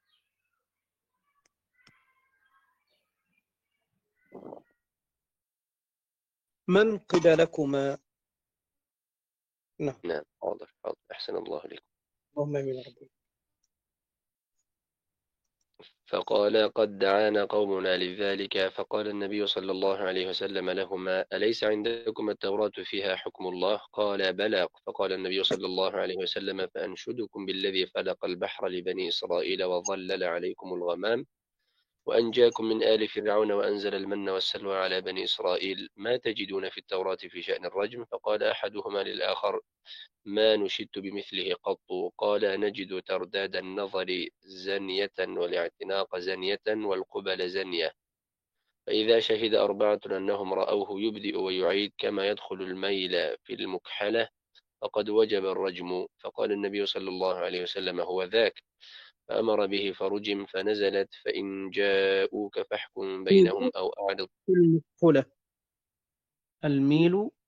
من قبلكما. نعم نعم حاضر حاضر أحسن الله عليكم. اللهم آمين ربي. فقال قد دعانا قومنا لذلك فقال النبي صلى الله عليه وسلم لهما أليس عندكم التوراة فيها حكم الله؟ قال بلى. فقال النبي صلى الله عليه وسلم فأنشدكم بالذي فلق البحر لبني إسرائيل وظلل عليكم الغمام وأنجاكم من آل فرعون وأنزل المن والسلوى على بني إسرائيل ما تجدون في التوراة في شأن الرجم؟ فقال أحدهما للآخر ما نشدت بمثله قط. قال نجد ترداد النظر زنية والاعتناق زنية والقبل زنية. فإذا شهد أربعة أنهم رأوه يبدئ ويعيد كما يدخل الميل في المكحلة فقد وجب الرجم. فقال النبي صلى الله عليه وسلم هو ذاك، فأمر به فرجم، فنزلت فإن جاءوك فاحكم بينهم أو أعرض. في المكحلة الميل.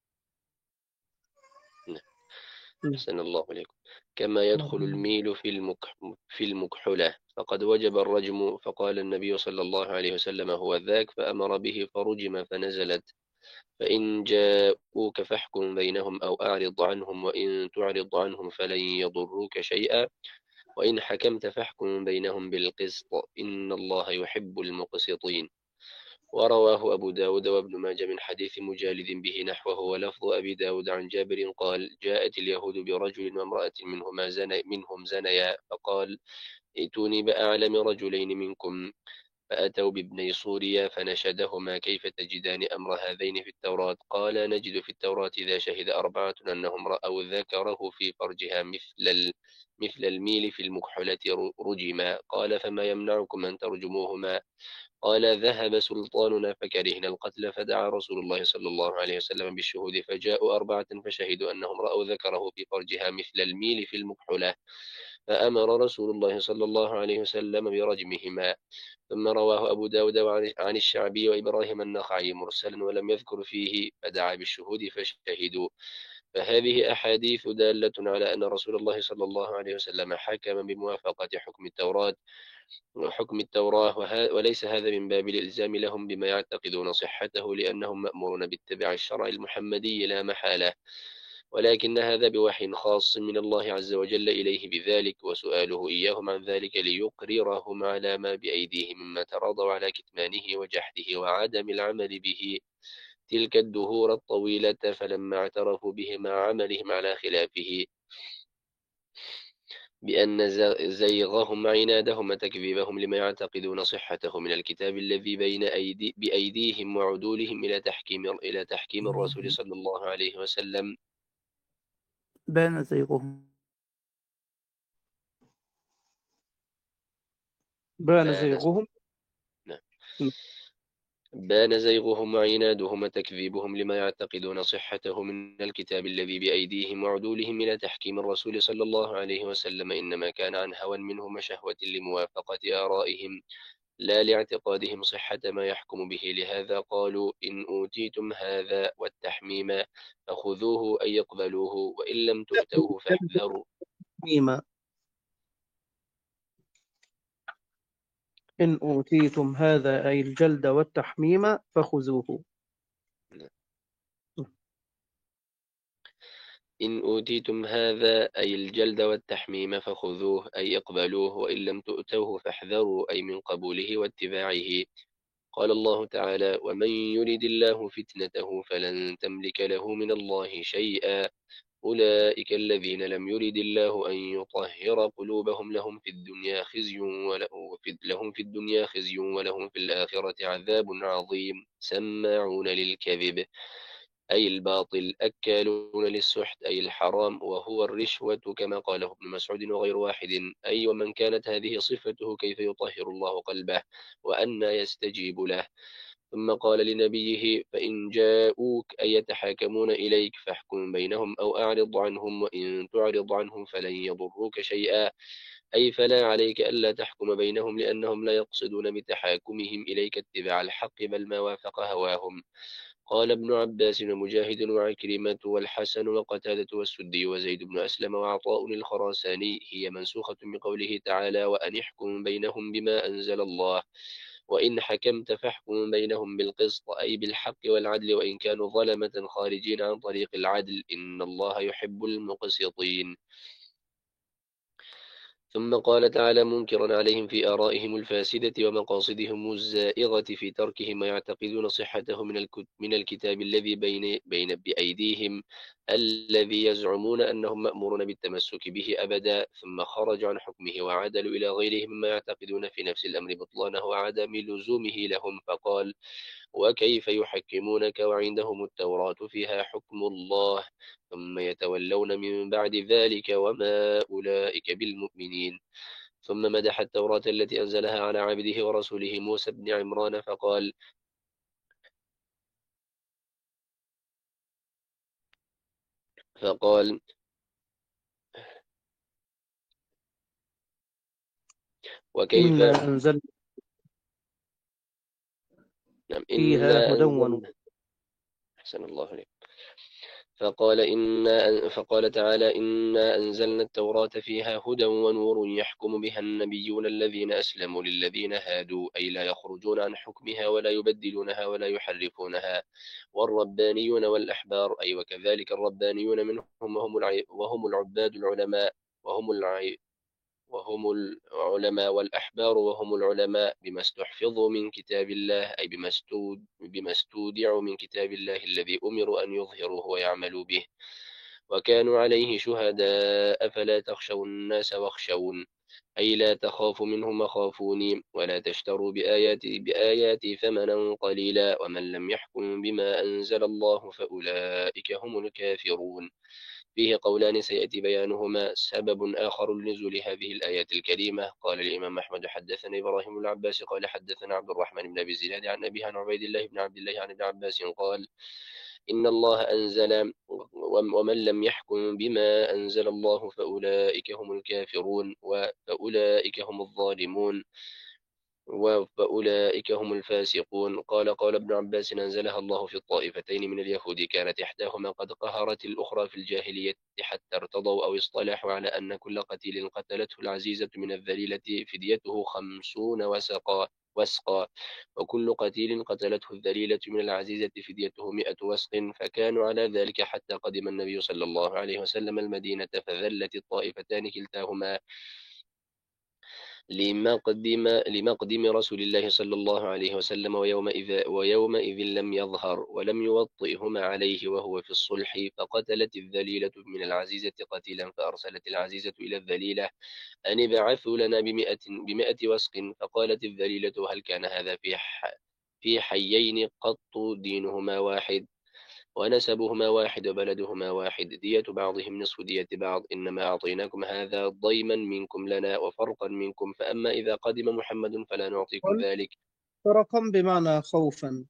أحسن الله عليكم. كما يدخل الميل في المكح في المكحلة فقد وجب الرجم. فقال النبي صلى الله عليه وسلم هو ذاك، فأمر به فرجم، فنزلت فإن جاءوك فاحكم بينهم أو أعرض عنهم وإن تعرض عنهم فلن يضروك شيئا وإن حكمت فاحكم بينهم بالقسط إن الله يحب المقسطين. ورواه أبو داود وابن ماجه من حديث مجالد به نحوه، ولفظ أبي داود عن جابر قال جاءت اليهود برجل وامرأة منهما زني منهم زنيا، فقال ائتوني بأعلم رجلين منكم، فأتوا بابني سوريا فنشدهما كيف تجدان أمر هذين في التوراة؟ قال نجد في التوراة إذا شهد أربعة أنهم رأوا ذكره في فرجها مثل مثل الميل في المكحلة رجما. قال فما يمنعكم أن ترجموهما؟ قال ذهب سلطاننا فكرهنا القتل، فدعا رسول الله صلى الله عليه وسلم بالشهود، فجاءوا أربعة فشهدوا أنهم رأوا ذكره في فرجها مثل الميل في المكحلة، فأمر رسول الله صلى الله عليه وسلم برجمهما. ثم رواه أبو داود عن الشعبي وإبراهيم النخعي مرسلا ولم يذكر فيه، فدعا بالشهود فشهدوا. فهذه أحاديث دالة على أن رسول الله صلى الله عليه وسلم حكم بموافقة حكم التوراة حكم التوراة وليس هذا من باب الإلزام لهم بما يعتقدون صحته، لأنهم مأمورون باتباع الشرع المحمدي لا محالة، ولكن هذا بوحي خاص من الله عز وجل إليه بذلك، وسؤاله إياهم عن ذلك ليقررهم على ما بأيديهم مما تراضوا على كتمانه وجحده وعدم العمل به تلك الدهور الطويلة، فلما اعترفوا به مع عملهم على خلافه بأن زيغهم عنادهم وتكذيبهم لما يعتقدون صحته من الكتاب الذي بين أيدي بأيديهم وعدولهم إلى تحكيم إلى تحكيم الرسول صلى الله عليه وسلم بان زيغهم بان زيغهم نعم. بان زيغهم وعنادهم وتكذيبهم لما يعتقدون صحته من الكتاب الذي بأيديهم وعدولهم إلى تحكيم الرسول صلى الله عليه وسلم إنما كان عن هوى منهم وشهوة لموافقة آرائهم لا لاعتقادهم صحة ما يحكم به. لهذا قالوا إن أوتيتم هذا والتحميم فخذوه أي يقبلوه وإن لم تؤتوه فاحذروا. ميما إن أوتيتم هذا أي الجلد والتحميم فخذوه. إن أوتيتم هذا أي الجلد والتحميم فخذوه أي اقبلوه وإن لم تؤتوه فاحذروا أي من قبوله واتباعه. قال الله تعالى ومن يرد الله فتنته فلن تملك له من الله شيئا أولئك الذين لم يرد الله أن يطهر قلوبهم لهم في الدنيا خزي لهم في الدنيا خزي ولهم في الآخرة عذاب عظيم. سماعون للكذب أي الباطل أكالون للسحت أي الحرام وهو الرشوة كما قاله ابن مسعود وغير واحد. أي ومن كانت هذه صفته كيف يطهر الله قلبه وأن يستجيب له. ثم قال لنبيه فإن جاءوك أي يتحاكمون إليك فاحكم بينهم أو أعرض عنهم وإن تعرض عنهم فلن يضروك شيئا أي فلا عليك ألا تحكم بينهم لأنهم لا يقصدون بتحاكمهم إليك اتباع الحق بل ما وافق هواهم. قال ابن عباس ومجاهد وعكرمة والحسن وقتادة والسدي وزيد بن أسلم وعطاء الخراساني هي منسوخة بقوله تعالى وأن احكم بينهم بما أنزل الله وإن حكمت فاحكم بينهم بالقسط أي بالحق والعدل وإن كانوا ظلمة خارجين عن طريق العدل إن الله يحب المقسطين. ثم قال تعالى منكرا عليهم في آرائهم الفاسدة ومقاصدهم الزائغة في تركهم ما يعتقدون صحته من من الكتاب الذي بين بين بأيديهم الذي يزعمون أنهم مأمورون بالتمسك به أبدا ثم خرجوا عن حكمه وعدلوا إلى غيره مما يعتقدون في نفس الأمر بطلانه وعدم لزومه لهم. فقال وكيف يحكمونك وعندهم التوراة فيها حكم الله ثم يتولون من بعد ذلك وما أولئك بالمؤمنين. ثم مدح التوراة التي أنزلها على عبده ورسوله موسى بن عمران فقال فقال وكيف إنا أنزلنا نعم فيها إنا هدى ونور. أنزلنا أحسن الله عليك. فقال إنا فقال تعالى إنا أنزلنا التوراة فيها هدى ونور يحكم بها النبيون الذين أسلموا للذين هادوا أي لا يخرجون عن حكمها ولا يبدلونها ولا يحرفونها، والربانيون والأحبار أي وكذلك الربانيون منهم وهم الع- وهم العباد العلماء وهم الع- وهم العلماء والأحبار وهم العلماء بما استحفظوا من كتاب الله أي بما استود بما استودعوا من كتاب الله الذي أمروا أن يظهروه ويعملوا به، وكانوا عليه شهداء فلا تخشوا الناس واخشون أي لا تخافوا منهم وخافوني ولا تشتروا بآياتي بآياتي ثمنا قليلا ومن لم يحكم بما أنزل الله فأولئك هم الكافرون. فيه قولان سيأتي بيانهما. سبب آخر لنزول هذه الآيات الكريمة قال الإمام أحمد حدثنا إبراهيم بن العباس قال حدثنا عبد الرحمن بن أبي الزناد عن أبيه عن عبيد الله بن عبد الله عن ابن عباس قال إن الله أنزل ومن لم يحكم بما أنزل الله فأولئك هم الكافرون وفأولئك هم الظالمون فأولئك هم الفاسقون. قال قال ابن عباس أنزلها الله في الطائفتين من اليهود كانت إحداهما قد قهرت الأخرى في الجاهلية حتى ارتضوا أو اصطلحوا على أن كل قتيل قتلته العزيزة من الذليلة فديته خمسون وسقا وسقا وكل قتيل قتلته الذليلة من العزيزة فديته مئة وسق، فكانوا على ذلك حتى قدم النبي صلى الله عليه وسلم المدينة فذلت الطائفتان كلتاهما لمقدم لمقدم رسول الله صلى الله عليه وسلم ويومئذ, ويومئذ لم يظهر ولم يوطئهما عليه وهو في الصلح، فقتلت الذليلة من العزيزة قتيلا فأرسلت العزيزة إلى الذليلة أن ابعثوا لنا بمئة, بمئة وسق، فقالت الذليلة هل كان هذا في في حيين قط دينهما واحد ونسبهما واحد وبلدهما واحد دية بعضهم نصف دية بعض، إنما أعطيناكم هذا ضيما منكم لنا وفرقا منكم، فأما إذا قدم محمد فلا نعطيكم قل ذلك. فرقا بمعنى خوفا.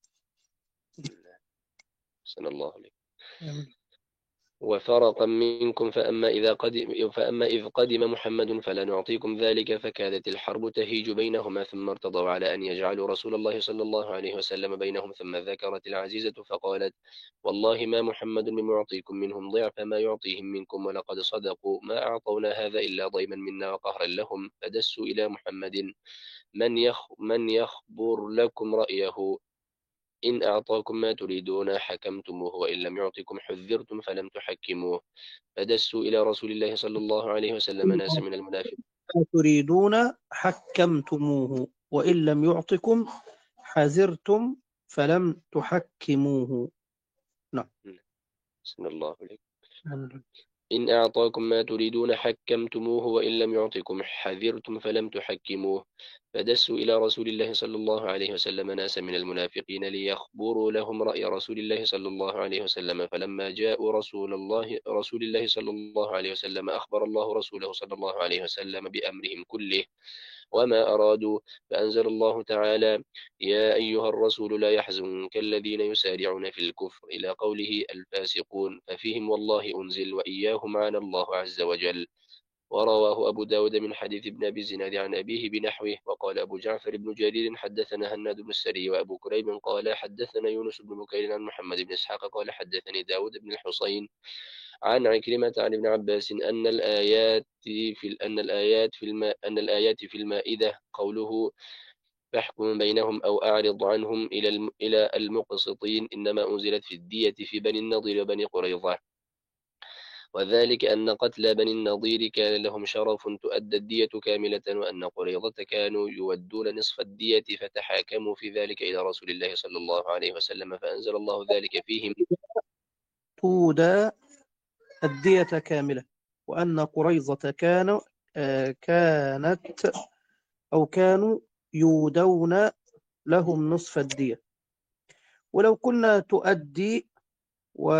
صلى الله عليه آمين. وفرقا منكم فأما إذا قدم فأما إذ قدم محمد فلا نعطيكم ذلك، فكادت الحرب تهيج بينهما ثم ارتضوا على أن يجعلوا رسول الله صلى الله عليه وسلم بينهم، ثم ذكرت العزيزة فقالت والله ما محمد بمعطيكم منهم ضعف ما يعطيهم منكم، ولقد صدقوا ما أعطونا هذا إلا ضيما منا وقهرا لهم، فدسوا إلى محمد من, يخ من يخبر لكم رأيه إن أعطاكم ما تريدون حكمتموه وإن لم يعطكم حذرتم فلم تحكموه، فدسوا إلى رسول الله صلى الله عليه وسلم ناس من المنافقين ما تريدون حكمتموه وإن لم يعطكم حذرتم فلم تحكموه. نعم. بسم الله عليك. آمين. إن أعطاكم ما تريدون حكمتموه وإن لم يعطكم حذرتم فلم تحكموه، فدسوا إلى رسول الله صلى الله عليه وسلم ناسا من المنافقين ليخبروا لهم رأي رسول الله صلى الله عليه وسلم، فلما جاءوا رسول الله رسول الله صلى الله عليه وسلم أخبر الله رسوله صلى الله عليه وسلم بأمرهم كله وما أرادوا، فأنزل الله تعالى يا أيها الرسول لا يحزنك الذين يسارعون في الكفر إلى قوله الفاسقون، ففيهم والله أنزل وإياهم عن الله عز وجل. ورواه أبو داود من حديث ابن أبي الزناد عن أبيه بنحوه. وقال أبو جعفر بن جرير حدثنا هناد بن السري وأبو كريب قال حدثنا يونس بن بكير عن محمد بن إسحاق قال حدثني داود بن الحصين عن عكرمة عن ابن عباس أن الآيات في أن الآيات في الماء أن الآيات في المائدة قوله فاحكم بينهم أو أعرض عنهم إلى إلى المقسطين إنما أنزلت في الدية في بني النضير وبني قريظة، وذلك أن قتل بني النضير كان لهم شرف تؤدى الدية كاملة، وأن قريظة كانوا يودون نصف الدية فتحاكموا في ذلك إلى رسول الله صلى الله عليه وسلم فأنزل الله ذلك فيهم تودى الدية كاملة، وأن قريظة كانوا آه كانت أو كانوا يودون لهم نصف الدية. ولو كنا تؤدي و...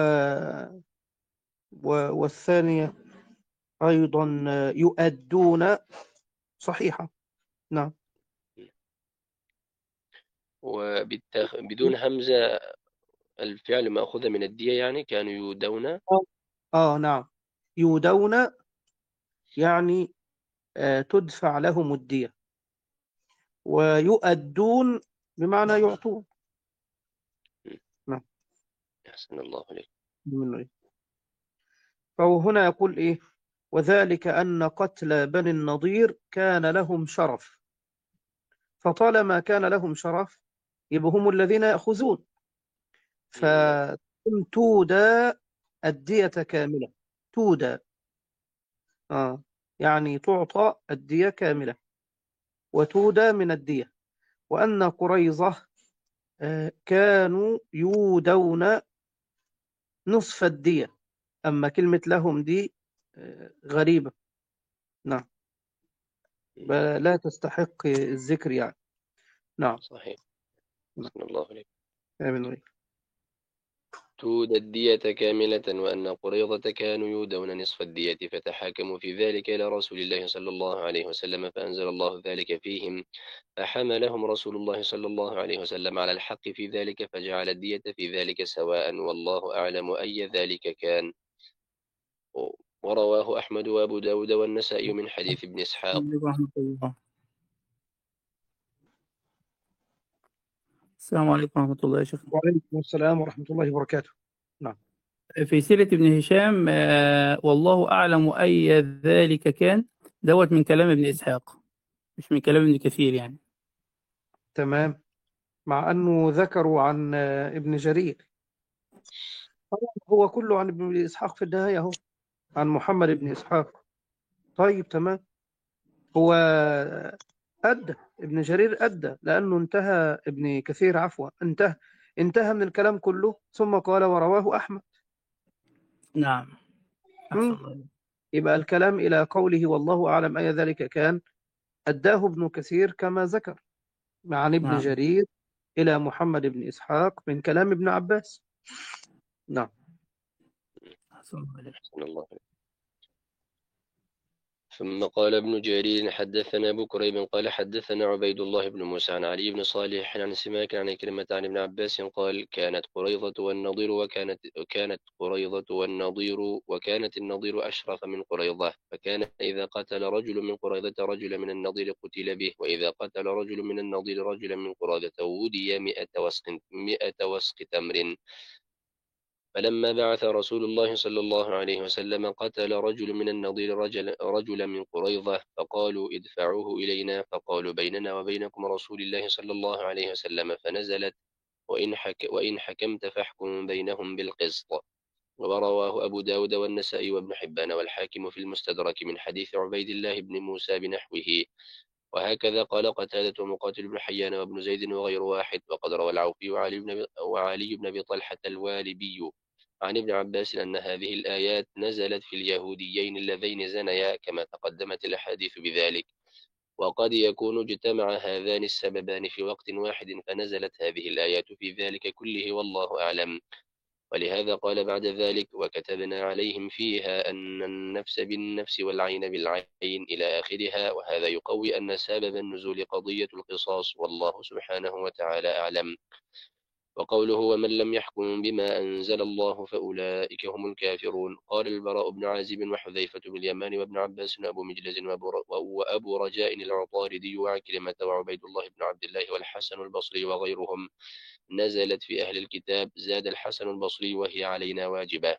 و... والثانية أيضا يؤدون صحيحة. نعم. وبدون همزة الفعل مأخوذ من الدية يعني كانوا يودون آه نعم، يودون يعني آه تدفع لهم الدية، ويؤدون بمعنى يعطون. نعم. أحسن الله عليك. من إيه؟ فهو هنا يقول إيه؟ وذلك أن قتل بني النضير كان لهم شرف، فطالما كان لهم شرف يبقى هم الذين يأخذون، نعم. فتودى الدية كاملة. تودى آه يعني تعطى الدية كاملة، وتودى من الدية. وأن قريظة آه كانوا يودون نصف الدية. أما كلمة لهم دي آه غريبة. نعم، لا تستحق الذكر يعني. نعم. صحيح. نعم. أحسن الله عليك. آمين عليك. تود الدية كاملة، وأن قريظة كانوا يودون نصف الدية، فتحاكموا في ذلك إلى رسول الله صلى الله عليه وسلم، فأنزل الله ذلك فيهم، فحملهم رسول الله صلى الله عليه وسلم على الحق في ذلك، فجعل الدية في ذلك سواء، والله أعلم أي ذلك كان. ورواه أحمد وأبو داود والنسائي من حديث ابن إسحاق. ورحمة الله. السلام عليكم ورحمة الله يا شيخ. وعليكم السلام ورحمة الله وبركاته. نعم. في سيرة ابن هشام آه والله أعلم أي ذلك كان، دوت من كلام ابن إسحاق مش من كلام ابن كثير يعني. تمام. مع أنه ذكروا عن آه، ابن جرير، هو كله عن ابن إسحاق في النهاية، هو عن محمد بن إسحاق. طيب تمام. هو أدى ابن جرير أدى، لأنه انتهى ابن كثير عفوا انتهى انتهى من الكلام كله، ثم قال ورواه أحمد. نعم. أحسن مم. الله. يبقى الكلام إلى قوله والله أعلم أي ذلك كان أداه ابن كثير كما ذكر عن ابن نعم. جرير إلى محمد بن إسحاق من كلام ابن عباس. نعم. أحسن الله. أحسن الله عليك. ثم قال ابن جرير حدثنا أبو كريب قال حدثنا عبيد الله بن موسى عن علي بن صالح عن سماك عن كلمة عن ابن عباس قال كانت قريظة والنضير وكانت كانت قريظة والنضير وكانت النضير أشرف من قريظة، فكان إذا قتل رجل من قريظة رجلا من النضير قتل به، وإذا قتل رجل من النضير رجلا من قريظة ودي مئة وسق مئة وسق تمر. فلما بعث رسول الله صلى الله عليه وسلم قتل رجل من النضير رجل رجلا من قريظة، فقالوا ادفعوه إلينا، فقالوا بيننا وبينكم رسول الله صلى الله عليه وسلم، فنزلت وإن, حك وإن حكمت فاحكم بينهم بالقسط. ورواه أبو داود والنسائي وابن حبان والحاكم في المستدرك من حديث عبيد الله بن موسى بنحوه. وهكذا قال قتادة ومقاتل بن حيان وابن زيد وغير واحد. وقد روى العوفي وعلي بن وعلي بن أبي طلحة الوالبي عن ابن عباس أن هذه الآيات نزلت في اليهوديين اللذين زنيا، كما تقدمت الأحاديث بذلك. وقد يكون اجتمع هذان السببان في وقت واحد فنزلت هذه الآيات في ذلك كله، والله أعلم. ولهذا قال بعد ذلك وكتبنا عليهم فيها أن النفس بالنفس والعين بالعين إلى آخرها. وهذا يقوي أن سبب النزول قضية القصاص، والله سبحانه وتعالى أعلم. وقوله ومن لم يحكم بما أنزل الله فأولئك هم الكافرون. قال البراء بن عازب وحذيفة بن اليمان وابن عباس وأبو مجلز وأبو رجاء العطاردي وعكرمة وعبيد الله بن عبد الله والحسن البصري وغيرهم نزلت في أهل الكتاب. زاد الحسن البصري وهي علينا واجبة.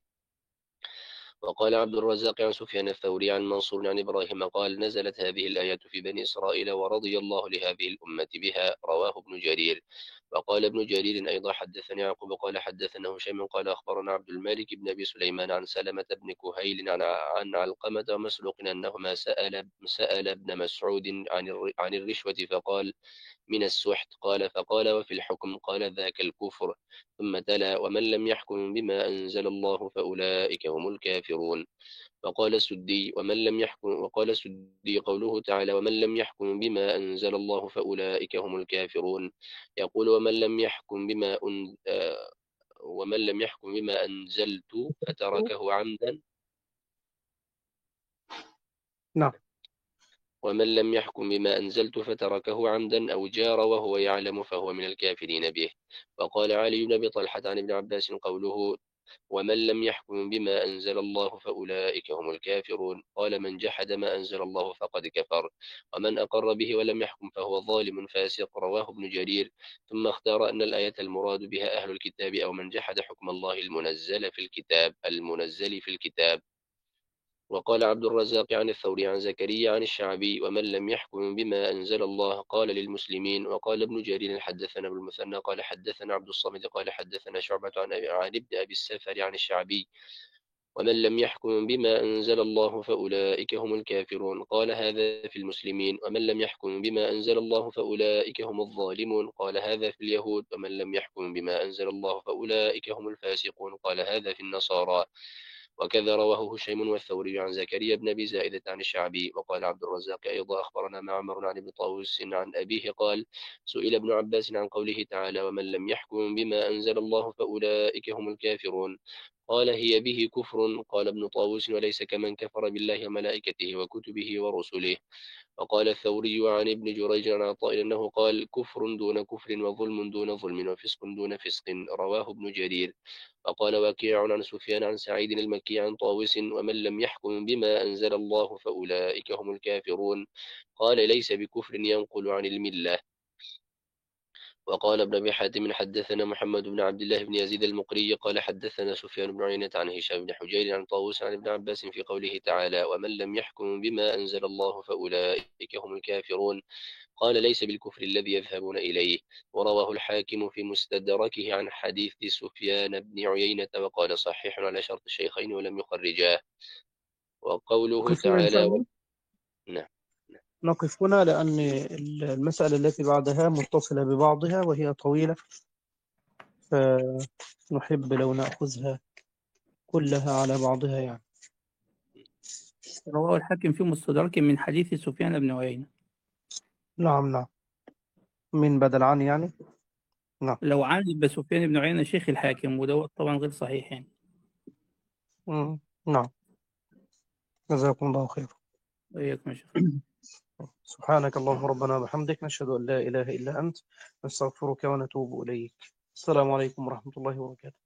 وقال عبد الرزاق عن سفيان الثوري عن منصور عن إبراهيم قال نزلت هذه الآيات في بني إسرائيل ورضي الله لهذه الأمة بها. رواه ابن جرير. وقال ابن جرير أيضا حدثني يعقوب قال حدثنا هشيم قال أخبرنا عبد الملك بن أبي سليمان عن سلمة بن كهيل عن عن علقمة ومسروق أنهما سأل سأل ابن مسعود عن عن الرشوة فقال من السحت. قال فقال وفي الحكم قال ذاك الكفر. ثم تلا ومن لم يحكم بما أنزل الله فأولئك هم الكافرون. وقال السدي ومن لم يحكم وقال السدي قوله تعالى ومن لم يحكم بما أنزل الله فأولئك هم الكافرون. يقول ومن لم يحكم بما أن... آه ومن لم يحكم بما أنزلت فتركه عمدا. نعم. ومن لم يحكم بما أنزلت فتركه عمدا أو جار وهو يعلم فهو من الكافرين به. وقال علي بن أبي طلحة عن ابن عباس قوله ومن لم يحكم بما أنزل الله فأولئك هم الكافرون. قال من جحد ما أنزل الله فقد كفر، ومن أقر به ولم يحكم فهو ظالم فاسق. رواه ابن جرير. ثم اختار أن الآية المراد بها أهل الكتاب أو من جحد حكم الله المنزل في الكتاب المنزل في الكتاب. وقال عبد الرزاق عن الثوري عن زكريا عن الشعبي ومن لم يحكم بما أنزل الله قال للمسلمين. وقال ابن جرير حدثنا ابن المثنى قال حدثنا عبد الصمد قال حدثنا شعبة عن عن ابن أبي السفر عن الشعبي ومن لم يحكم بما أنزل الله فأولئك هم الكافرون. قال هذا في المسلمين. ومن لم يحكم بما أنزل الله فأولئك هم الظالمون. قال هذا في اليهود. ومن لم يحكم بما أنزل الله فأولئك هم الفاسقون. قال هذا في النصارى. وكذا رواه هشيم والثوري عن زكريا بن أبي زائدة عن الشعبي. وقال عبد الرزاق أيضا أخبرنا معمر عن ابن طاووس عن أبيه قال سئل ابن عباس عن قوله تعالى ومن لم يحكم بما أنزل الله فأولئك هم الكافرون قال هي به كفر. قال ابن طاووس وليس كمن كفر بالله وملائكته وكتبه ورسله. وقال الثوري عن ابن جريج عن عطاء أنه قال كفر دون كفر وظلم دون ظلم وفسق دون فسق. رواه ابن جرير. وقال وكيع عن سفيان عن سعيد المكي عن طاووس ومن لم يحكم بما أنزل الله فأولئك هم الكافرون قال ليس بكفر ينقل عن الملة. وقال ابن أبي حاتم حدثنا محمد بن عبد الله بن يزيد المقري قال حدثنا سفيان بن عيينة عن هشام بن حجير عن طاووس عن ابن عباس في قوله تعالى ومن لم يحكم بما أنزل الله فأولئك هم الكافرون قال ليس بالكفر الذي يذهبون إليه. ورواه الحاكم في مستدركه عن حديث سفيان بن عيينة وقال صحيح على شرط الشيخين ولم يخرجاه. وقوله نقف هنا إن شاء تعالى و... الله. نعم. نقف هنا لأن المسألة التي بعدها متصلة ببعضها وهي طويلة، فنحب لو نأخذها كلها على بعضها يعني. رواه الحاكم في مستدرك من حديث سفيان بن عيينة. نعم نعم. من بدل عن يعني. نعم. لو عن يبقى سفيان بن عيينة شيخ الحاكم ودوت طبعا غير صحيح يعني. مم. نعم. جزاكم الله خير. وإياكم يا شيخ. سبحانك اللهم ربنا وبحمدك نشهد أن لا إله إلا أنت نستغفرك ونتوب إليك. السلام عليكم ورحمة الله وبركاته.